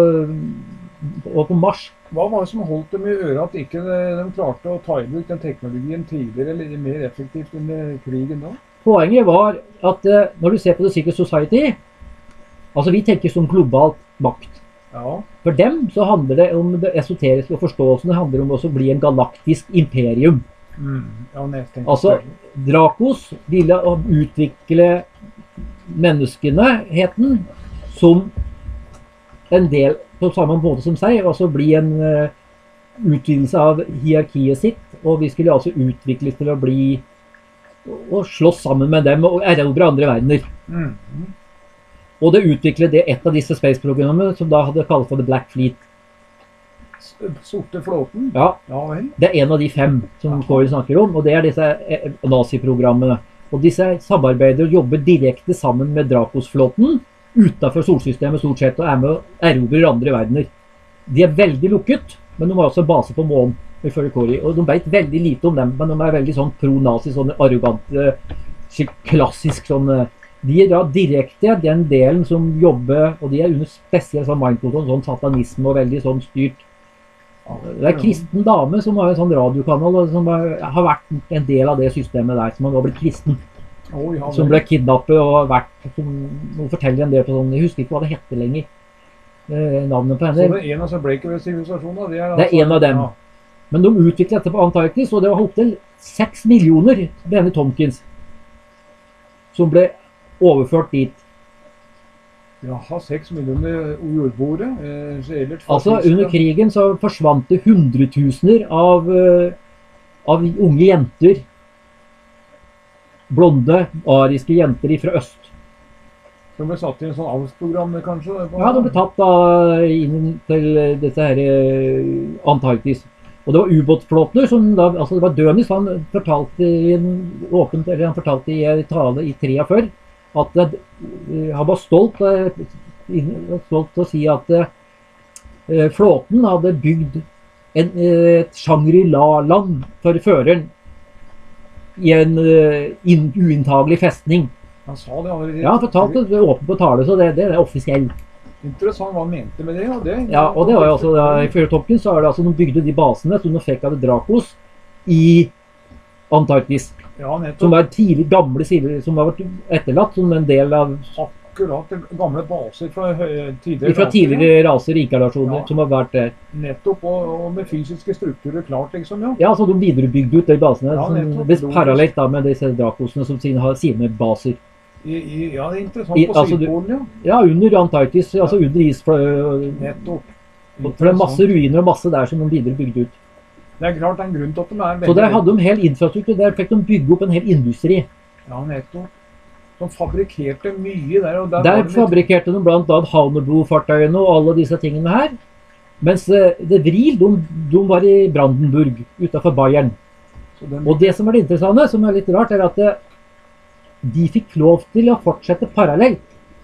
og på Mars. Hva var det som holdt dem i øret at ikke de, de klarte å ta i bruk den teknologien tidligere, eller mer effektivt under krigen da? Poenget var at eh, når du ser på The Secret Society, altså vi tenker som globalt makt. Ja. For dem så handler det om det esoteriske og forståelsen, det handler om også å bli en galaktisk imperium. Mm. Ja, nesten. Altså, Drakos ville utvikle menneskeneheten som en del, på samme måte som seg, altså bli en uh, utvidelse av hierarkiet sitt, og vi skulle altså utvikles til å bli, og slåss sammen med dem, og erobre andre verdener. Mm. Mm. Og det utviklet det et av disse space-programmene, som da hadde kalt for The Black Fleet. Sorte flåten? Ja, Ja vel. det er en av de fem som Corey snakker om, og det er disse eh, nazi-programmene. Og disse samarbeider og jobber direkte sammen med Drakos-flåten, utenfor solsystemet stort sett, og er med og erobrer andre verdener. De er veldig lukket, men de har også base på månen, ifølge Corey. Og de vet veldig lite om dem, men de er veldig sånn pro-nazi, sånn arrogante, slik klassisk sånn. De er da direkte den delen som jobber, og de er under spesielt sånn mindcontrol, sånn satanisme og veldig sånn styrt. Det er en kristen dame som har en sånn radiokanal, og som har, har vært en del av det systemet der, som har blitt kristen. Oh, ja, Som ble kidnappet og har vært, som nå forteller en del på sånn, jeg husker ikke hva det hette lenger, eh, navnet på henne. Så det er en av Breakaway-sivilisasjonen, det er Det er en av dem. Ja. Men de utviklet dette på Antarktis, og det var opp til seks millioner denne Tomkins, som ble overført dit. Jaha, seks millioner jordboere. Eh, så ellers Altså, fascister. under krigen så forsvant det hundretusener av, eh, av unge jenter, blonde, ariske jenter fra øst. De ble satt i en sånn avlsprogram, kanskje? Ja, de ble tatt da inn til dette her eh, Antarktis. Og det var ubåtflåter som da, altså det var Dönitz, han fortalte i en åpent, eller han fortalte i en tale i treogfyrre, at det, eh, han var stolt, eh, stolt til å si at eh, flåten hadde bygd en, eh, et Shangri-La-land for føreren i en eh, in, uinntagelig festning. Han sa det allerede. Ja, han fortalte det åpent på tale, så det, det er offisielt. Interessant hva han mente med det. Og det Ja, og det var jo altså, da, ifølge Tomkins så er det altså, de bygde de basene som de fikk av Drakos i Antarktis. Ja, nettopp. Som var tidlig gamle sider, som har vært etterlatt som en del av, Akkurat det gamle baser fra hø- tidligere fra raser, tidligere raser, rikardasjoner, Ja. som har vært der. ja. Nettopp, og, og med fysiske strukturer klart, liksom, ja. Ja, så de viderebygde ut de basene, Ja, som, nettopp. hvis parallelt da med disse Drakosene som sine, har sine baser. I, i, ja, det er interessant I- på altså, du- Sydpolen, ja. Ja, under Antarktis, altså under isflø... Nettopp. For det er masse ruiner og masse der som de videre bygde ut. Det er klart det er en grunn til at de er veldig... Så der hadde de hel infrastruktur, der fikk de bygge opp en hel industri. Ja, nettopp. De fabrikkerte mye der, og der, Der var det litt- fabrikkerte de blant annet Haunebo-fartøyene og alle disse tingene her. Mens eh, De Vril, de, de var i Brandenburg, utenfor Bayern. så den- Og det som er det interessante, som er litt rart, er at eh, de fikk lov til å fortsette parallelt.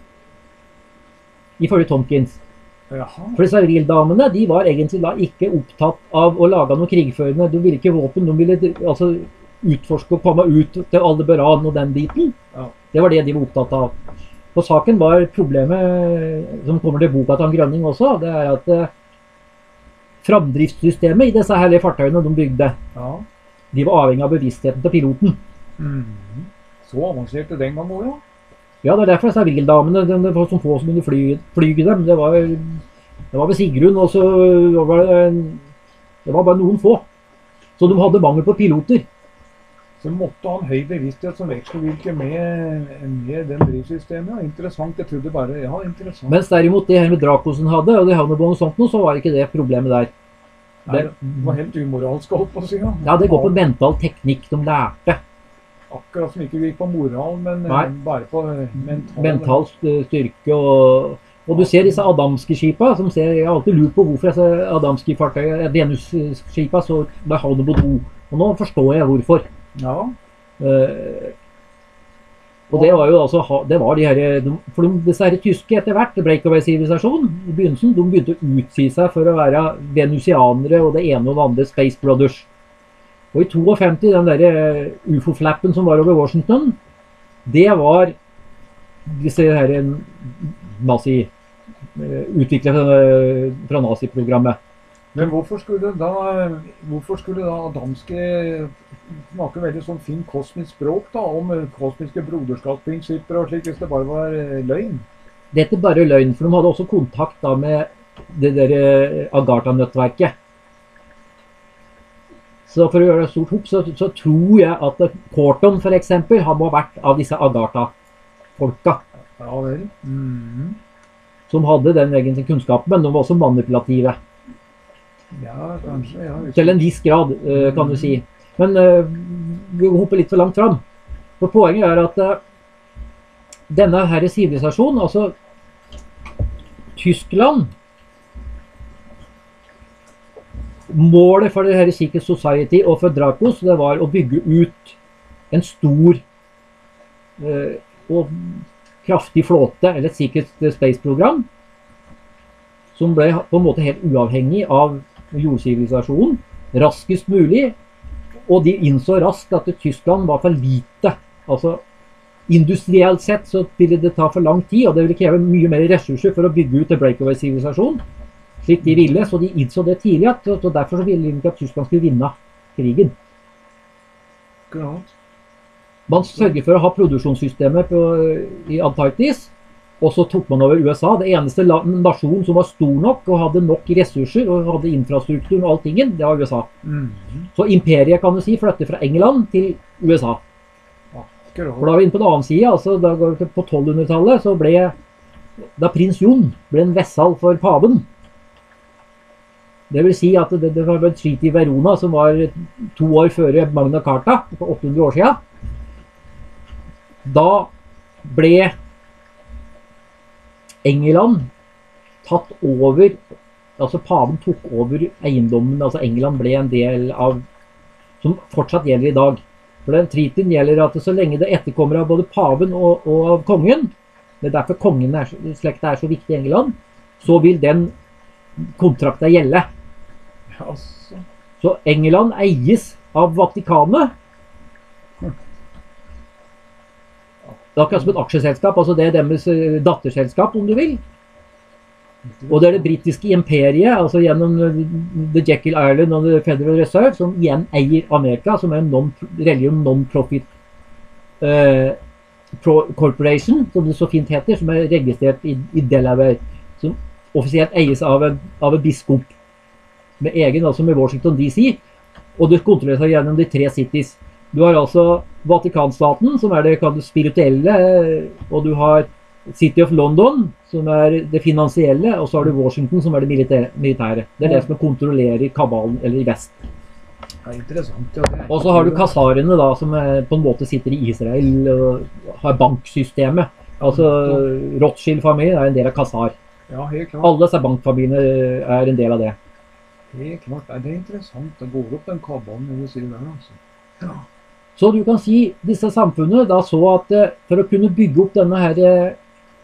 Ifølge Tomkins. Jaha. For disse Vril-damene, de var egentlig da ikke opptatt av å lage noe krigførende. De ville ikke våpen, de ville altså utforske og komme ut til Aldebaran og den biten. Ja. Det var det de var opptatt av. På saken var problemet, som kommer til boka til han Grønning også, det er at eh, framdriftssystemet i disse herlige fartøyene de bygde, Ja. de var avhengig av bevisstheten til piloten. Mhm. Så avanserte den gang også, ja. Ja, det er derfor disse Vril-damene, de- det var så få som kunne fly, flyge dem. Det var, det var ved Sigrun, og så var det, det var bare noen få. Så de hadde mangel på piloter. Så de måtte ha en høy bevissthet som vekselvirke med, med den drivsystemet. Ja, interessant, jeg trodde bare, ja, interessant. Mens derimot det her med Drakosen hadde, og det Haunebo og sånt noe, så var ikke det problemet der. Nei, det var helt umoralsk, holdt på å si. Ja, Ja, det går på mental teknikk de lærte. Akkurat som ikke gikk på moral, men Nei. eh, bare på eh, mental. Mental st- styrke og... Og du ser disse adamske skipa, som ser, jeg har alltid lurt på hvorfor disse adamske fartøy, Venus-skipa, så var Haunebo to. Og nå forstår jeg hvorfor. Ja, Eh, og det var jo altså, ha- det var de her, de, for de, disse her tyske etter hvert, breakaway-sivilisasjonen, i begynnelsen, de begynte å utsi seg for å være venusianere og det ene og det andre Space Brothers. Og i femtito, den der U F O-flappen som var over Washington, det var disse her nazi, utviklet fra, fra nazi-programmet. men hvorfor skulle da, hvorfor skulle da adamske snakke veldig sånn fint kosmisk språk da, om eh, kosmiske broderskapsprinsipper og slik, hvis det bare var eh, løgn? Dette er bare løgn, for de hadde også kontakt da med det der eh, Agartha-nettverket. Så for å gjøre det stort hopp, så, så tror jeg at Corton for eksempel, han må ha vært av disse Agartha-folka. Ja vel. Mhm. Som hadde den egentlige kunnskapen, men de var også manipulative. Ja, kanskje, ja. Til en viss grad, eh, kan du si. Men eh, vi hopper litt for langt fram. For poenget er at eh, denne her sivilisasjonen, altså Tyskland, målet for det her Secret Society og for Dracos, det var å bygge ut en stor eh, og kraftig flåte, eller et Secret Space-program, som ble på en måte helt uavhengig av jordsivilisasjonen, raskest mulig, og de innså raskt at Tyskland var for lite. Altså, industrielt sett så ville det ta for lang tid, og det ville kreve mye mer ressurser for å bygge ut en breakaway-sivilisasjon, slik de ville, så de innså det tidlig, at, og derfor så ville de ikke at Tyskland skulle vinne krigen. Klart. Man sørger for å ha produksjonssystemet på, i Antarktis, og så tok man over U S A. Det eneste nasjonen som var stor nok og hadde nok ressurser og hadde infrastrukturen og alltingen, det var U S A. Mhm. Så imperiet, kan du si, flyttet fra England til U S A. Akkurat. For da var vi inne på den annen side, altså da går vi på tolvhundretallet, så ble, da prins Jon ble en vessal for paven. Det vil si at det, det var en treaty i Verona som var to år før Magna Carta, på åtte hundre år siden. Da ble England tatt over, altså paven tok over eiendommen, altså England ble en del av, som fortsatt gjelder i dag. For den treatyen gjelder at så lenge det etterkommer av både paven og, og av kongen, det er derfor kongen er, slekta er så viktig i England, så vil den kontrakten gjelde. Altså. Så England eies av Vatikanet. Det er akkurat som et aksjeselskap, altså det er deres eh, datterselskap, om du vil. Og det er det britiske imperiet, altså gjennom eh, The Jekyll Island og The Federal Reserve, som igjen eier Amerika, som er en non, religion non-profit eh, pro corporation, som det så fint heter, som er registrert i, i Delaware, som offisielt eies av en, av en biskop, med egen, altså med Washington D C, og det kontrolleres gjennom de tre cities. Du har altså Vatikanstaten, som er det, det spirituelle, og du har City of London, som er det finansielle, og så har du Washington, som er det militære. Det er det som kontrollerer kabalen, eller i vest. Det er interessant, ja. Det er og så har du kasarene da, som er, på en måte sitter i Israel, og har banksystemet. Altså, Rothschild-familien er en del av kasar. Ja, helt klart. Alle disse bankfamiliene er en del av det. Helt klart. Det er interessant. Det går opp den kabalen, jeg vil si det der, altså. Ja. Så du kan si, disse samfunnene da så at eh, for å kunne bygge opp denne her eh,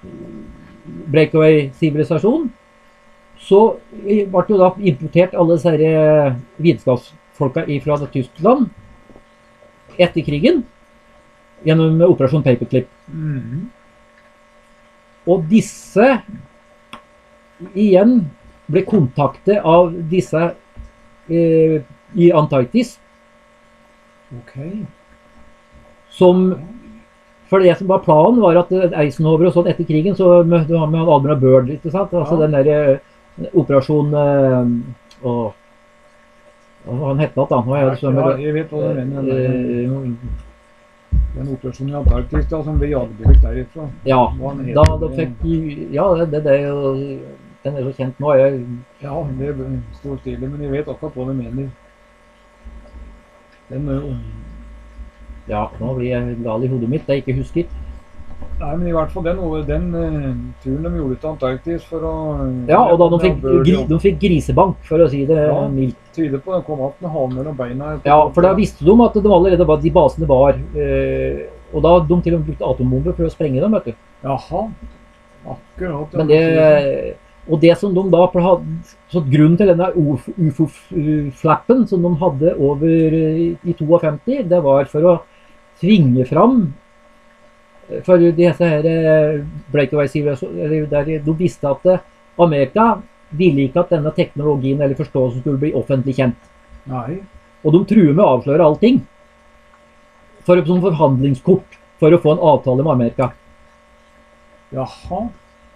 breakaway-sivilisasjonen, så ble det jo da importert alle disse her eh, vitenskapsfolka fra Tyskland etter krigen, gjennom Operasjon Paperclip. Mhm. Og disse igjen ble kontaktet av disse eh, i Antarktis, Ok. som, for det som var planen var at Eisenhower og sånn etter krigen, så med, du har med han Admiral Byrd, ikke sant? Altså Ja. den der eh, operasjon, eh, åh, hva han hette da? Nå er jeg, Ja, jeg vet hva du mener. Den, eh, den operasjonen i Antarktis da, som ble jaget vekk derifra. ja, Hva han da, heter, da det- fikk, ja, det, det, det er jo, den er så kjent nå, jeg, Ja, det står stille, men jeg vet akkurat hva du mener. Den, ø, ja, nå blir jeg gal i hodet mitt, det jeg ikke husker. nei, men i hvert fall den, ø, den ø, turen de gjorde til Antarktis for å... Ja, og da de fikk, Byrd, gri, ja. de fikk grisebank, for å si det Ja. mildt. Tyder på den kom opp med halen mellom beina. Ja, for da visste de at de allerede var, de basene var, eh, og da de til og med brukte atombomber for å sprenge dem, vet du. Jaha, akkurat. ja. Men det, og det som de da hadde, så grunnen til denne U F O-flappen som de hadde over i femtito, det var for å tvinge fram, for disse her breakaway-sivilisasjoner, der de visste at Amerika ville ikke at denne teknologien eller forståelsen skulle bli offentlig kjent. Nei, Og de truer med å avsløre allting, for, som forhandlingskort, for å få en avtale med Amerika. jaha.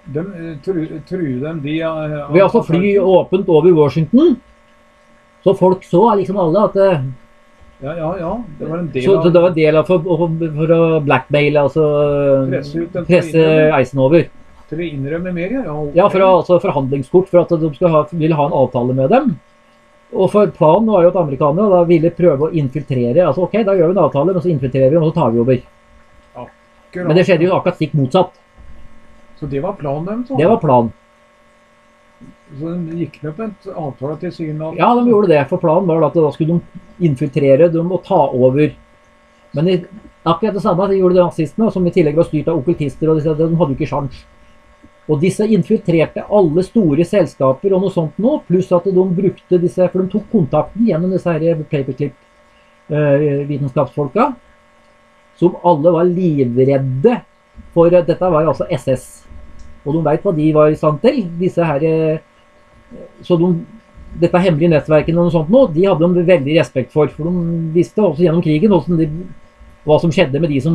De eh, tru- truer dem de eh, Ved altså fly åpent over Washington, så folk så liksom alle at eh, Ja, ja, ja. Det var en del så, av så det var en del av for, for å blackmaile, altså Presse ut den presse innrømme. Eisenhower. til å innrømme mer. Ja, ok. Ja, for å, altså forhandlingskort for at de skal ha, ville ha en avtale med dem. Og for planen var jo at amerikanerne da ville prøve å infiltrere. Altså ok, da gjør vi en avtale, men så infiltrerer vi, og så tar vi over. Akkurat. Men det skjedde jo akkurat stikk motsatt. Så det var planen deres? Det var planen. Så de gikk med på en avtale til siden av... Ja, de gjorde det, for planen var at da skulle de infiltrere dem og ta over. Men i, akkurat det samme de gjorde de nazistene, som i tillegg var styrt av okkultister, og de, de hadde jo ikke sjans. Og disse infiltrerte alle store selskaper og noe sånt nå, pluss at de brukte disse, for de tok kontakten gjennom disse her paperclip-vitenskapsfolka, som alle var livredde for, dette var altså S S. Og de vet hva de var i stand til, disse her, så de, dette hemmelige nettverket og noe sånt nå, de hadde de veldig respekt for, for de visste også gjennom krigen de, hva som skjedde med de som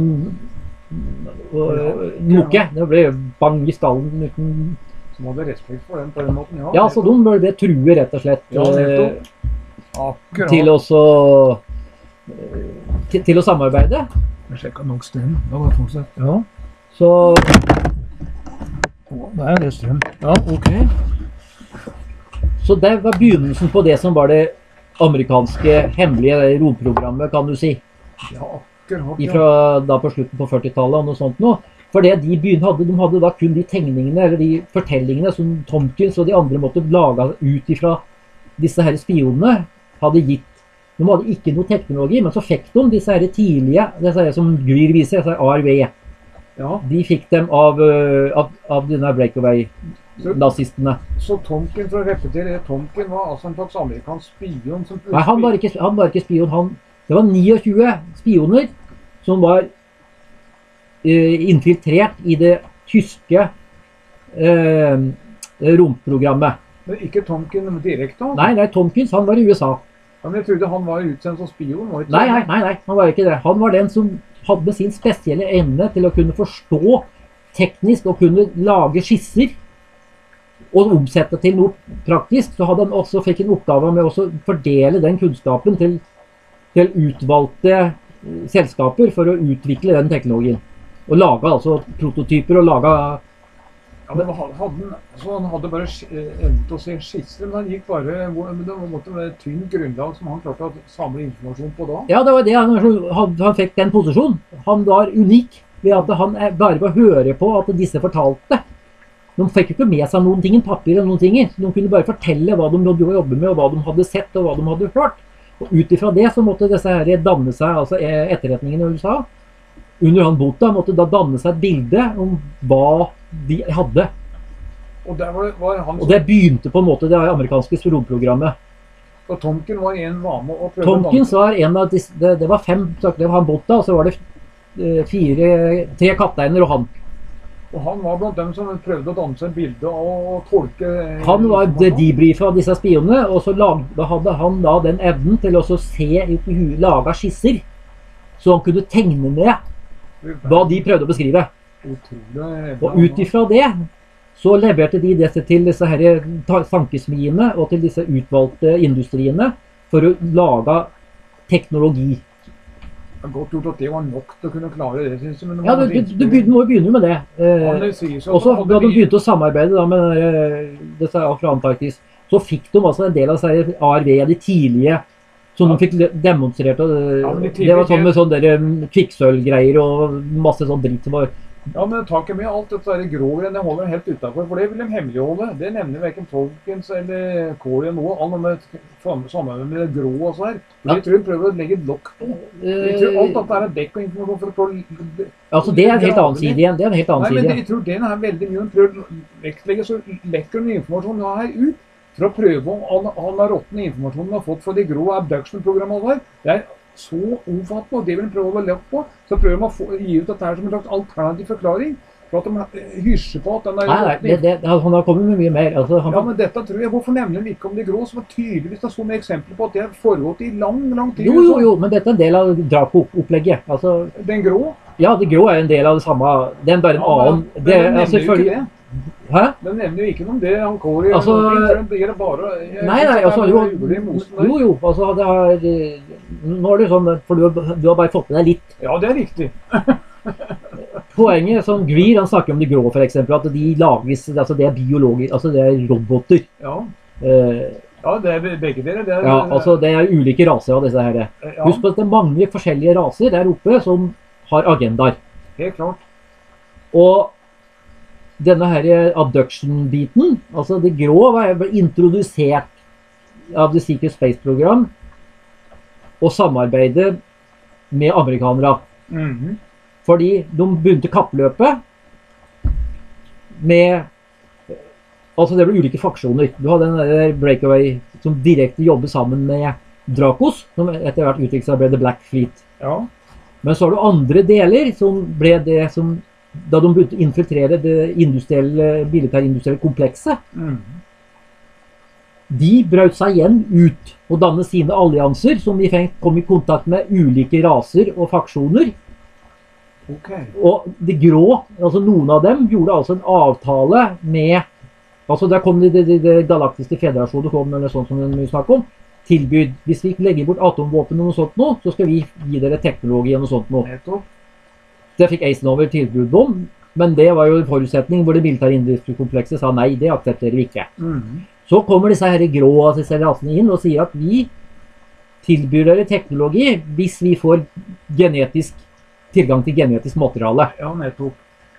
Moke, det ble bang i skallen uten... Som hadde respekt for den på den måten, ja. Ja, så de bør det true rett og slett Ja, nettopp. Akkurat. til å så til, til å samarbeide. Jeg sjekket nok strøm. Ja, bare fortsett. Ja. Så Å, der er det strøm. ja, ok. Så det var begynnelsen på det som var det amerikanske hemmelige romprogrammet, kan du si. Ja, akkurat. Ja. Fra da på slutten på førtitallet og noe sånt nå. For det de begynte, hadde, de hadde da kun de tegningene, eller de fortellingene som Tompkins og de andre måtte lage ut ifra disse her spionene hadde gitt. De hadde ikke noe teknologi, men så fikk de disse her tidlige, disse her som Greer viser, disse A R V. Ja. De fikk dem av, øh, av, av denne breakaway-nazistene. Så Tomkin, for å repetere det, Tomkin var altså en slags amerikansk spion som... Nei, han var ikke, han var ikke spion. Han, det var tjueni spioner som var øh, infiltrert i det tyske øh, romprogrammet. Men ikke Tomkin direkte? Altså. Nei, nei, Tompkins, han var i U S A. Ja, men jeg trodde han var utsendt som spion. Var ikke Nei, det? nei, nei, nei, han var ikke det. Han var den som hadde sin spesielle evne til å kunne forstå teknisk og kunne lage skisser og omsette til noe praktisk. Så hadde han også fikk en oppgave med å fordele den kunnskapen til, til utvalgte selskaper for å utvikle den teknologien. Og lage altså prototyper og lage... Ja, men hadde han, så han hadde bare evne til å se skisser, men han gikk bare, men det måtte være et tynt grunnlag som han klarte å samle informasjon på da. Ja, det var det han, han, han fikk den posisjonen. Han var unik ved at han bare var høre på at disse fortalte. De fikk ikke med seg noen ting, papir eller noen ting. De kunne bare fortelle hva de hadde jobbet med, og hva de hadde sett, og hva de hadde hørt. Og ut ifra det så måtte disse her danne seg, altså etterretningen i U S A, under han Botha, måtte da danne seg et bilde om hva de hadde. Og der var, var han Og det begynte på en måte det amerikanske romprogrammet. Og Tomkin var en var med og prøvde Tompkins var en av disse, det, det var fem, det var han Botha, og så var det eh, fire, tre kapteiner og han. Og han var blant dem som prøvde å danne seg et bilde og tolke... Han var debriefa av disse spionene, og så lag, da hadde han da den evnen til å så se ut i huet, lage skisser, så han kunne tegne ned hva de prøvde å beskrive. Og ut ifra det så leverte de dette til disse her tankesmiene og til disse utvalgte industriene for å lage teknologi. Det er godt gjort at det var nok til å kunne klare det, synes jeg. Men det Ja, var du, litt- du, du begynner, må jo begynne med det. Han Eh, sier så og så at han da de hadde begynte å samarbeide da med eh, disse fra Antarktis, så fikk de altså en del av seg A R V, de tidlige, som de fikk le- demonstrert. Og, eh, Ja, men de det tidlige- var sånn med sånn der, mm, kvikksølvgreier og masse sånn dritt som var... Ja, men taket med alt dette der grågreiene holder helt utenfor, for det vil de hemmeligholde. Det nevner hverken Tolkens eller Corey noe, all med sammen med det grå og så her. For Ja. jeg tror de prøver å legge et lokk på. Jeg tror alt dette er dekk og informasjon for å prøve... Altså det er en helt annen side igjen, det er en helt Nei, annen men side. det, jeg tror den er veldig mye, de prøver å vektlegge, så lekker den informasjonen her ut, for å prøve å han har råttende informasjonen de har fått fra de grå abduction-programmene der. Det er så omfattende, og det vil de prøve å legge på, så prøver de å få, gi ut dette her som en slags alternativ forklaring, for at de hysjer på at den er Nei, nei, det, det, han har kommet med mye mer. Altså, han, Ja, men dette tror jeg, hvorfor nevner de ikke om de grå, som er tydeligvis det er så mye eksempler på at det har foregått i lang, lang tid. jo, jo, jo, men dette er en del av Draco-opplegget. Altså, Den grå, ja, det grå er en del av det samme. Det er bare en Ja, men- annen... men Det, de nevner altså, jo ikke selvfølgelig- det. Hæ? De nevner jo ikke noe om det, han Corey. Altså, det er bare... Jeg, nei, nei, altså, jo, jo, jo, jo, altså, det er, nå er det sånn, for du, du har bare fått med deg litt. Ja, det er riktig. Poenget, som Greer, han snakker om de grå for eksempel, at de lages, altså det er biologer, altså det er roboter. Ja, Eh, ja det er begge dere. Det er, ja, altså det er ulike raser av disse her. ja, Husk på at det er mange forskjellige raser der oppe som har agendaer. helt klart. Og denne her abduction-biten, altså det grå var introdusert av The Secret Space-program og samarbeidet med amerikanere. Mhm. Fordi de begynte kappløpet med, altså det ble ulike faksjoner. Du hadde den der Breakaway som direkte jobbet sammen med Dracos, som etter hvert utviklet seg ble The Black Fleet. Ja, Men så har du andre deler som ble det som, da de begynte å infiltrere det industrielle, militærindustrielle komplekset, mhm. de brøt seg igjen ut og dannet sine allianser, som de fengt- kom i kontakt med ulike raser og faksjoner. Ok. Og de grå, altså noen av dem, gjorde altså en avtale med, altså der kom det, det, det, det galaktiske federasjonen, kom, eller sånn som vi snakker om, tilbyd, hvis vi legger bort atomvåpen og noe sånt nå, så skal vi gi dere teknologi og noe sånt nå. Nettopp. Det fikk Eisenhower tilbud om, men det var jo en forutsetning hvor det militære industrikomplekset sa nei, det aksepterer vi ikke. Mhm. Så kommer disse her grå altså disse rasene inn og sier at vi tilbyr dere teknologi hvis vi får genetisk, tilgang til genetisk materiale. Ja, nettopp.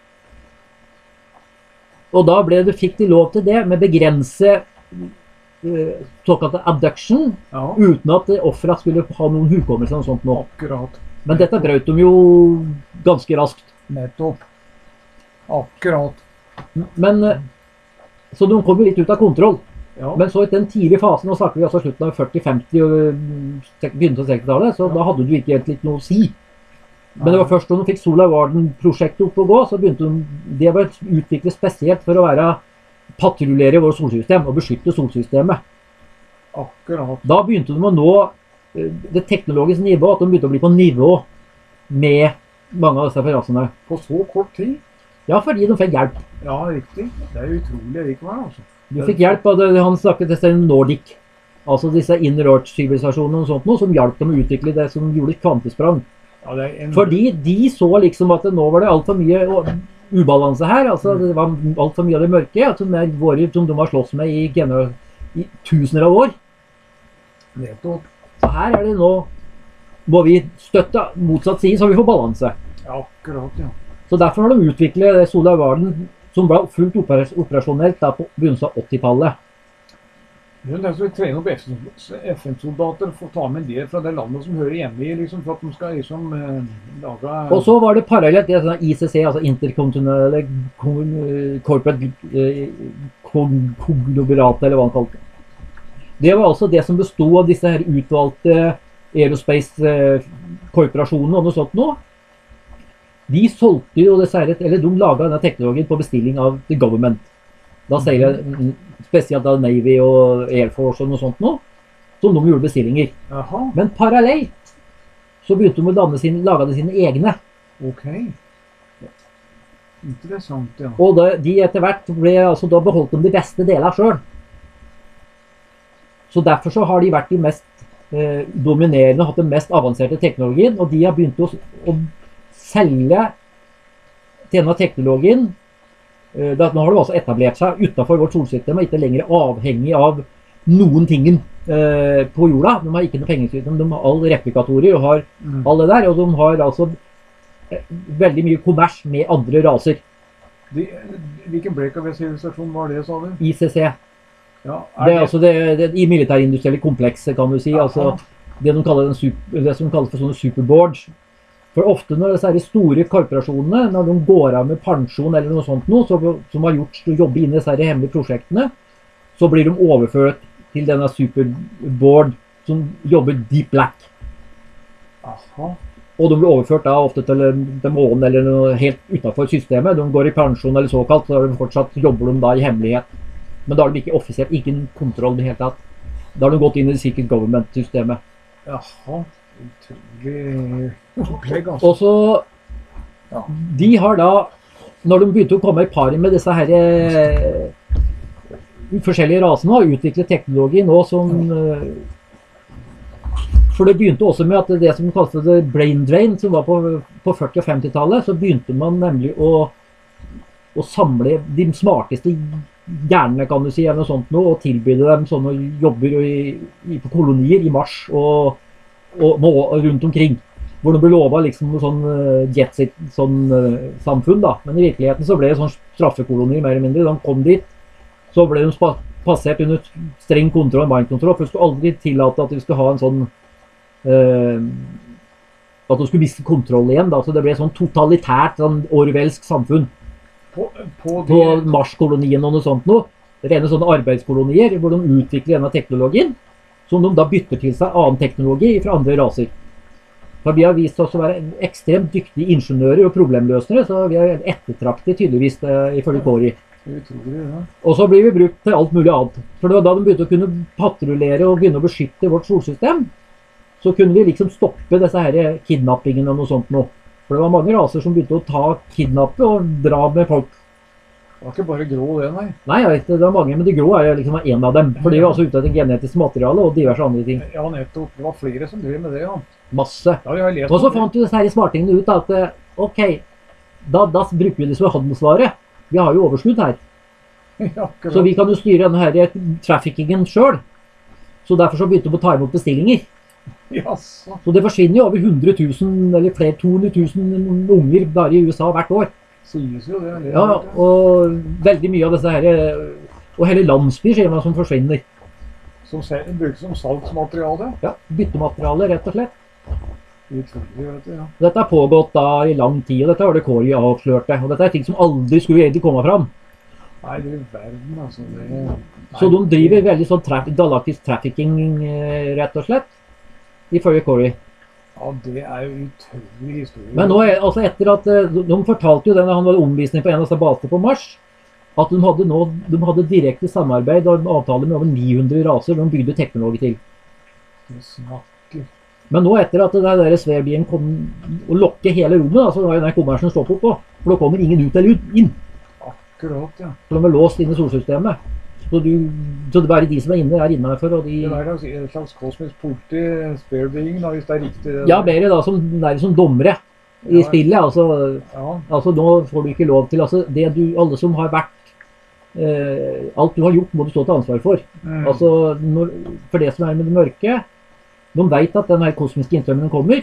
Og da ble det, fikk de lov til det med begrense uh, såkalte abduction, Ja, uten at offeret skulle ha noen hukommelse og sånt nå. akkurat. Men dette brøt de jo ganske raskt. Nettopp. Akkurat. Men, uh, så de kom jo litt ut av kontroll. Ja, Men så i den tidlige fasen, nå snakker vi altså slutten av førti femti og øh, begynnelsen av sekstitallet, så Ja. da hadde du ikke egentlig noe å si. Men det var først da de fikk Solar Warden-prosjektet opp å gå, så begynte de, det var utviklet spesielt for å være patruljere vårt solsystem og beskytte solsystemet. akkurat. Da begynte de å nå øh, det teknologiske nivået, at de begynte å bli på nivå med mange av disse rasene. På så kort tid? Ja, fordi de fikk hjelp. Ja, riktig. Det er utrolig likevel, altså. Du fikk hjelp av det, han snakket disse Nordic, altså disse Inner Earth-sivilisasjonene og sånt noe, som hjalp dem å utvikle det som gjorde et kvantesprang. Ja, det er en... Fordi de så liksom at nå var det alt for mye ubalanse her, altså det var alt for mye av det mørke, at som, er våre, som de har slåss med i, gener, i tusener av år. Nettopp. Så her er det nå, må vi støtte motsatt side, så vi får balanse. Ja, akkurat, ja. Så derfor har de utviklet Solar Warden, som ble fullt operasjonelt da på begynnelsen av åttitallet. Det er så vi trener opp F N-soldater for å ta med det fra det landet som hører hjemme i, liksom, for at de skal liksom eh, lage... Og så var det parallelt det sånn I C C, altså Intercontinental Corporate eh, Konglomerat, eller hva han kalte det. Det var altså det som bestod av disse her utvalgte aerospace-korporasjonene og noe sånt nå. De solgte jo disse her, eller de laget denne teknologien på bestilling av the government. Da sier jeg spesielt av Navy og Air Force og noe sånt nå, som de gjorde bestillinger. Jaha, Men parallelt så begynte de å danne sin, lage de sine egne. ok. Interessant, ja. Og da, de etter hvert ble, altså da beholdt de de beste delene selv. Så derfor så har de vært de mest eh, dominerende, hatt den mest avanserte teknologien, og de har begynt å, å selge denne teknologien. Eh, da, nå har de altså etablert seg utenfor vårt solsystem, og ikke lenger avhengig av noen tingen eh, på jorda. De har ikke noe pengesystem, de har alle replikatorer og har Mm. alle der, og de har altså eh, veldig mye kommers med andre raser. De, hvilken Breakaway-sivilisasjon var det, sa du? I C C. Ja, Det er altså det, det, i militærindustrielle komplekset, kan du si, Aha. altså det, de kaller den super, det som kalles for sånne superboards. For ofte når disse her store korporasjonene, når de går av med pensjon eller noe sånt noe, så, som har gjort å jobbe inn i disse her hemmelige prosjektene, så blir de overført til denne superboard som jobber deep black. Aha. Og de blir overført da ofte til, til månen eller noe helt utenfor systemet. De går i pensjon eller såkalt, så er de fortsatt, jobber de da i hemmelighet. Men da har de ikke offisielt, ikke kontroll i det hele tatt. Da har de gått inn i det Secret Government-systemet. Jaha, utrolig opplegg, altså. Og så, Ja. de har da når de begynte å komme i par med disse her eh, forskjellige rasene og utvikle teknologi nå som eh, for det begynte også med at det som kaltes det brain drain, som var på, på førti- og femti-tallet, så begynte man nemlig å, å samle de smarteste hjernene, kan du si, eller noe sånt nå, og tilbyde dem sånne jobber i, i, på kolonier i Mars og, og, og rundt omkring. Hvor det ble lovet liksom noe sånn uh, jetset sånn, uh, samfunn da. Men i virkeligheten så ble det sånn straffekolonier mer eller mindre. De kom dit, så ble de spa passert under streng kontroll og mindkontroll, for de skulle aldri tillate at de skulle ha en sånn Uh, at de skulle miste kontroll igjen da, så det ble sånn totalitært sånn orwellsk samfunn på, på, de... på Mars-kolonien og noe sånt noe, rene sånne arbeidskolonier hvor de utvikler denne teknologien som de da bytter til seg annen teknologi fra andre raser. For vi har vist oss å være ekstremt dyktige ingeniører og problemløsere, så vi har ettertraktet tydeligvis uh, ifølge Corey. Utrolig, ja. Og så blir vi brukt til alt mulig annet, for det var da de begynte å kunne patruljere og begynne å beskytte vårt solsystem. Så kunne vi liksom stoppe disse her kidnappingene og noe sånt nå. For det var mange raser som begynte å ta kidnappe og dra med folk. Det var ikke bare grå det, nei. Nei, jeg vet, det var mange, men de grå er liksom en av dem. For de var altså ute etter genetisk materiale og diverse andre ting. Ja, nettopp. Det var flere som drev med det, ja. Masse. Ja, jeg har lest og så fant jo disse her smartingene ut at, ok, da, da bruker vi det som handelsvare. Vi har jo overskudd her. Ja, så vi kan jo styre denne her traffickingen selv. Så derfor så begynte vi å ta imot bestillinger. Jaså. Så det forsvinner jo over hundre tusen eller flere to hundre tusen unger bare i U S A hvert år. Sies jo det. det ja, og veldig mye av disse her, og hele landsbyer sier man som forsvinner. Som brukes som salgsmateriale? Ja, byttemateriale rett og slett. Utrolig, vet du, ja. Dette har pågått da i lang tid, og dette var det Corey avslørte. Og dette er ting som aldri skulle egentlig komme fram. Nei, det er verden, altså. Det... Nei, Så de driver veldig sånn traf galaktisk trafficking, rett og slett. Ifølge Corey. Ja, det er jo utrolig historie. Men nå, altså etter at de fortalte jo den, han var omvisning på en av disse basene på Mars, at de hadde, nå, de hadde direkte samarbeid og en avtale med over ni hundre raser de bygde teknologi til. Det snakker. Men nå etter at det der Sverbien kom og lokke hele rommet, da, så var jo den kommersen stoppet på, for da kommer ingen ut eller ut, inn. Akkurat, ja. For de er låst inn i solsystemet. Så, du, så det bare de som er inne, er innenfor, og de... Det er en slags kosmisk politi, sparebeing, da, hvis det er riktig. Det ja, mer da, som, det er som dommere i ja. spillet, altså, ja. altså nå får du ikke lov til, altså det du, alle som har vært, eh, alt du har gjort må du stå til ansvar for. Mm. Altså, når, for det som er med det mørke, de vet at denne kosmiske innstrømmingen kommer,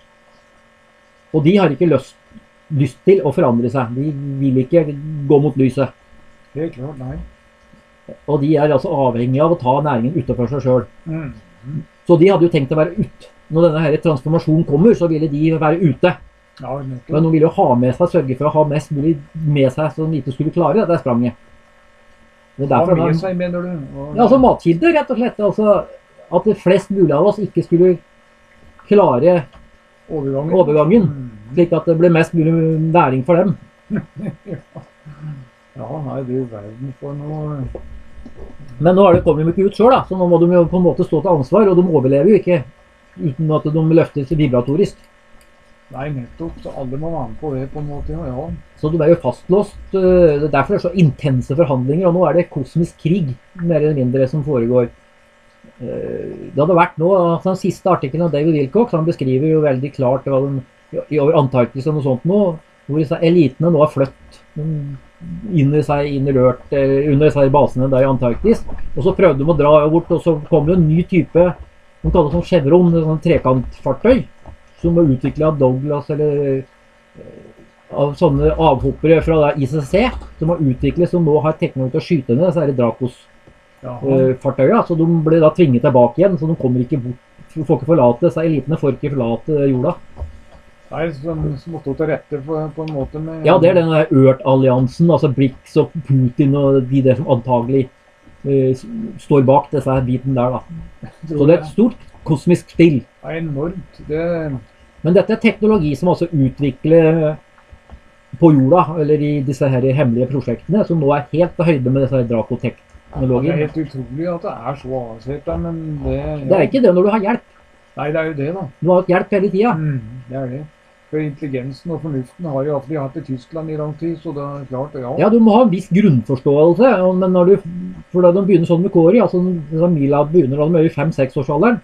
og de har ikke lyst, lyst til å forandre seg, de vil ikke gå mot lyset. Helt klart, nei. Og de er altså avhengige av å ta næringen utenfor seg selv. Mm. Så de hadde jo tenkt å være ute. Når denne her transformasjonen kommer, så ville de være ute. Ja, men de ville jo ha med seg, sørge for å ha mest mulig med seg som de ikke skulle klare det spranget. Det ha med man, seg, mener du? Og... Ja, altså matkilder, rett og slett. Altså, at det flest mulig av oss ikke skulle klare overgangen, overgangen mm. slik at det ble mest mulig næring for dem. ja. ja, nei, det er jo verden for noe... Men nå har det kommet ikke ut selv da, så nå må de jo på en måte stå til ansvar, og de overlever jo ikke uten at de løftes vibratorisk. Nei, nettopp, så alle må være med på det på en måte, ja. Så du er jo fastlåst, det er derfor det er så intense forhandlinger, og nå er det kosmisk krig, mer eller mindre, som foregår. Det hadde vært nå, altså den siste artikkelen av David Wilcox, han beskriver jo veldig klart hva den, i over Antarktis og noe sånt nå, hvor disse elitene nå har flytt under seg, innerørt, under disse basene der i Antarktis, og så prøvde de å dra bort, og så kom det en ny type, de kaller det som Chevron, en trekantfartøy, som var utviklet av Douglas, eller av sånne avhoppere fra I C C, som var utviklet, som nå har teknologi til å skyte ned, så er det Dracos-fartøya, så de ble da tvinget tilbake igjen, så de kommer ikke bort, de får ikke forlate, så elitene får ikke forlate jorda. Nei, som måtte til rette for, på en måte med... Ja, det er denne Earth-alliansen, altså BRICS og Putin og de der som antagelig uh, står bak disse biten der da. Så det er et stort kosmisk spill. Det er enormt. Det... Men dette er teknologi som altså utvikler på jorda, eller i disse her hemmelige prosjektene, som nå er helt på høyde med disse Draco-teknologien. Ja, det er helt utrolig at det er så avansert, men det... Ja. Det er ikke det når du har hjelp. Nei, det er jo det da. Du har hatt hjelp hele tiden. Mm, det er det. For intelligensen og fornuften har jo de hatt i Tyskland i lang tid, så det er klart, ja. Ja, du må ha en viss grunnforståelse, men når du, for da de begynner sånn med Kåri, altså da Milad begynner da de er i fem-seks års alderen,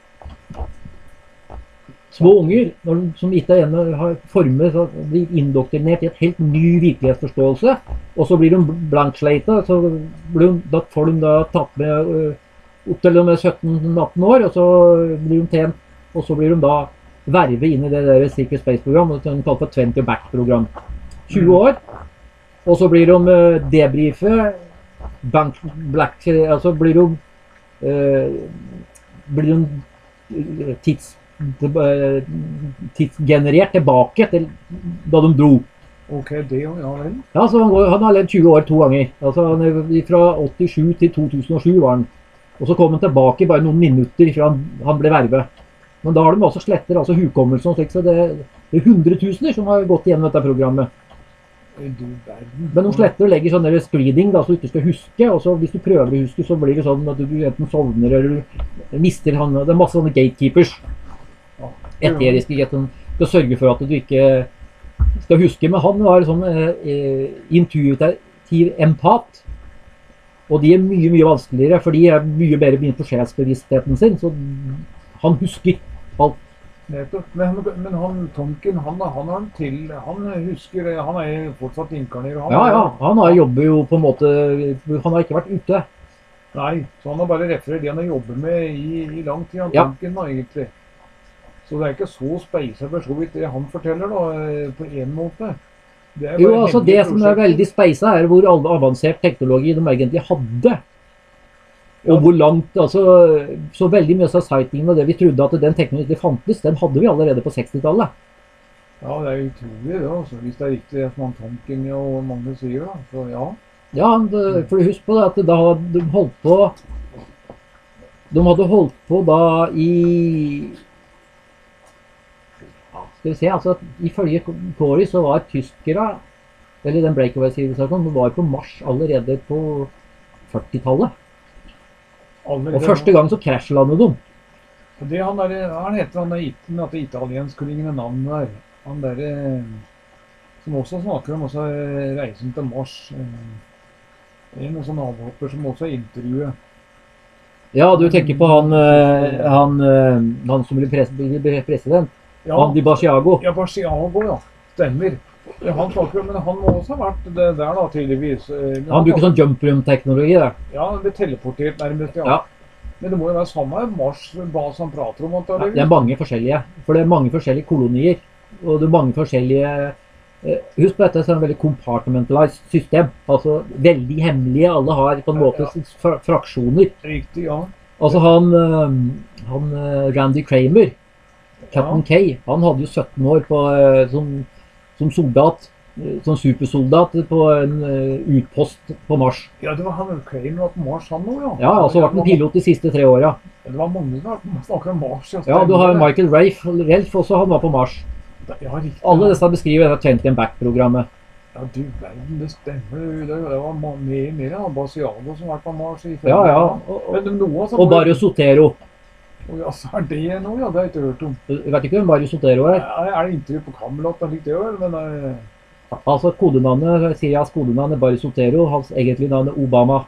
små unger, når de, som ikke er ene har formet, så blir indoktrinert i et helt ny virkelighetsforståelse, og så blir de blankslate, så blir de, da får de da tatt med uh, opp til de er sytten-atten år, og så blir de tjent, og så blir de da verve inn i det der Secret Space-program, det de kaller for twenty back-program. tjue år, og så blir de uh, debrife, bank, black, altså blir de, uh, blir de tids, tidsgenerert tilbake til da de dro. Ok, det jo, ja vel. Ja, så han, går, han har levd tjue år to ganger. Altså han er fra åttisju til to tusen og sju var han. Og så kom han tilbake bare noen minutter fra han, han ble verve. Men da har de også sletter, altså hukommelsen og slik, så det, det er hundretusener som har gått igjennom dette programmet. Du verden. Men de sletter og legger sånn der screening da, så du ikke skal huske, og så hvis du prøver å huske, så blir det sånn at du enten sovner eller du mister han, det er masse sånne gatekeepers. Eteriske getten, skal sørge for at du ikke skal huske, men han var sånn eh, intuitiv empat, og de er mye, mye vanskeligere, for de er mye bedre begynt på sjelsbevisstheten sin, så han husker alt. Nettopp. Men, men han, Tonkin, han, han har til, han husker, han er jo fortsatt inkarnert. Ja, ja, han har jobbet jo på en måte, han har ikke vært ute. Nei, så han har bare referert det han har jobbet med i, i lang tid, han Ja. Tonkin da, egentlig. Så det er ikke så speisa for så vidt det han forteller da, på en måte. Det er Jo, bare altså hemmelig det som er prosjekt. veldig speisa er hvor alle avansert teknologi de egentlig hadde. Og Ja. hvor langt, altså, så veldig mye av sightingen og det vi trodde at den teknologien ikke fantes, den hadde vi allerede på sekstitallet. Ja, det er utrolig det, altså, hvis det er riktig det som han Tonkin og mange sier da, så ja. Ja, det, for husk på det at da hadde de holdt på, de hadde holdt på da i, ja, skal vi se, altså ifølge Kåri så var tyskere, eller den breakaway-sivilisasjonen, de var på Mars allerede på førtitallet. Allerede, Og første gang så krasjlandet de. Og det han der, han heter han der iten, at det italiensklingende navnet der. Han der, eh, som også snakker om også eh, reisen til Mars. Eh, en sånn avhopper som også er intervjuet. Ja, du tenker på han, eh, han, eh, han som ble pres ble president, Ja, han Di Basiago. ja, Basiago, ja. Stemmer. Ja, han snakker om, men han må også ha vært det der da, tydeligvis. Eh, men Han bruker sånn jump room-teknologi der. Ja, han ble teleportert nærmest, ja. Ja. Men det må jo være samme Mars-bas han prater om, Ja, antageligvis. det er mange forskjellige, for det er mange forskjellige kolonier, og det er mange forskjellige, eh, husk på dette som er et veldig compartmentalized system, altså veldig hemmelige, alle har på en måte fra fraksjoner. Riktig, ja. Altså han, eh, han eh, Randy Kramer, Captain K, han hadde jo sytten år på, eh, som, som soldat, eh, som supersoldat på en eh, utpost på Mars. Ja, det var han Kramer på Mars, han nå, ja. Ja, altså vært en pilot de siste tre åra. Det var mange som har- snakker om Mars. Ja, Ja, du har stemmer det. Michael Rafe, Relf også, han var på Mars. Ja, riktig. Alle disse beskriver dette twenty and back-programmet. Ja, du verden, det stemmer. Det, det var ma- mer, mer enn Basiago som var på Mars i Ja, ja. Og, Men og, noe som... og Barrio Sotero. Å, ja, så er det noe, ja, det har jeg ikke hørt om. Du vet ikke hvem Barrio Sotero er? Er, er det intervju på Camelot, og likt det også, men... eh, Altså kodenavnet, Sirias kodenavn er Barrio Sotero, hans egentlige navn er Obama.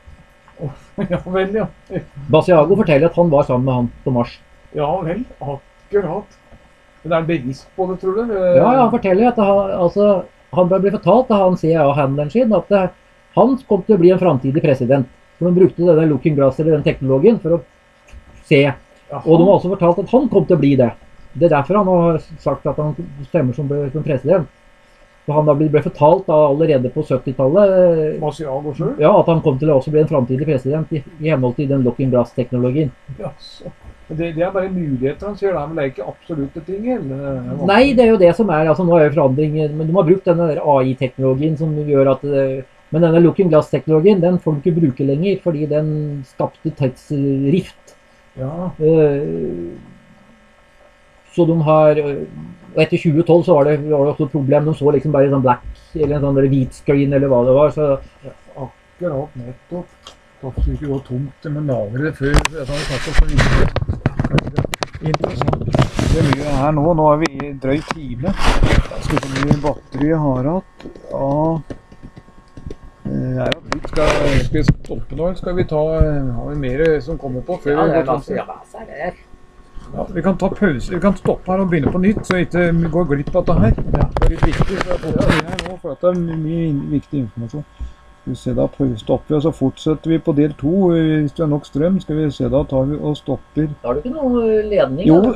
ja vel, ja. Basiago forteller at han var sammen med han på Mars. Ja vel, akkurat. Men er han bevisst på det, tror du? Eh, Ja, ja, han forteller at han, altså, han ble fortalt av han C I A-handleren sin at det, han kom til å bli en framtidig president. For de brukte denne looking glass eller den teknologien for å se. Jaha. Og de har også fortalt at han kom til å bli det. Det er derfor han har sagt at han stemmer som, som president. Så han da ble, ble fortalt da, allerede på syttitallet Basiago selv? ja, at han kom til å også bli en framtidig president i, i henhold til den looking glass-teknologien. Ja, så. Men det, det er bare muligheter han sier, da, men det er ikke absolutte ting. Eller? Nei, det er jo det som er, altså nå er jo forandring, men de har brukt denne der A I-teknologien som gjør at, det- men denne looking glass-teknologien, den får du ikke bruke lenger, fordi den skapte tidsrift. Ja, Eh, Så de har, og etter tjue tolv så var det, var det også et problem, de så liksom bare en sånn black, eller en sånn der hvit screen, eller hva det var, så akkurat nettopp. Kanskje ikke gå tomt, men lagre det før. Det er sånn, kanskje så videre. Interessant. Det er mye her nå. Nå er vi i drøy time. Skal vi se hvor mye batteri jeg har hatt. Ja. Er det litt, skal, skal vi stoppe nå, eller skal vi ta, har vi mer som kommer på før Ja, vi det er går masse, til? ja, masse er det her. Ja, vi kan ta pause, vi kan stoppe her og begynne på nytt, så ikke vi går glipp av dette her. Ja. Det er litt viktig, så jeg får det her nå, for at det er mye viktig informasjon. Skal vi se, da stopper vi, og så fortsetter vi på del to. Hvis det er nok strøm, skal vi se, da tar vi og stopper. Da har du ikke noe ledning? Jo, da?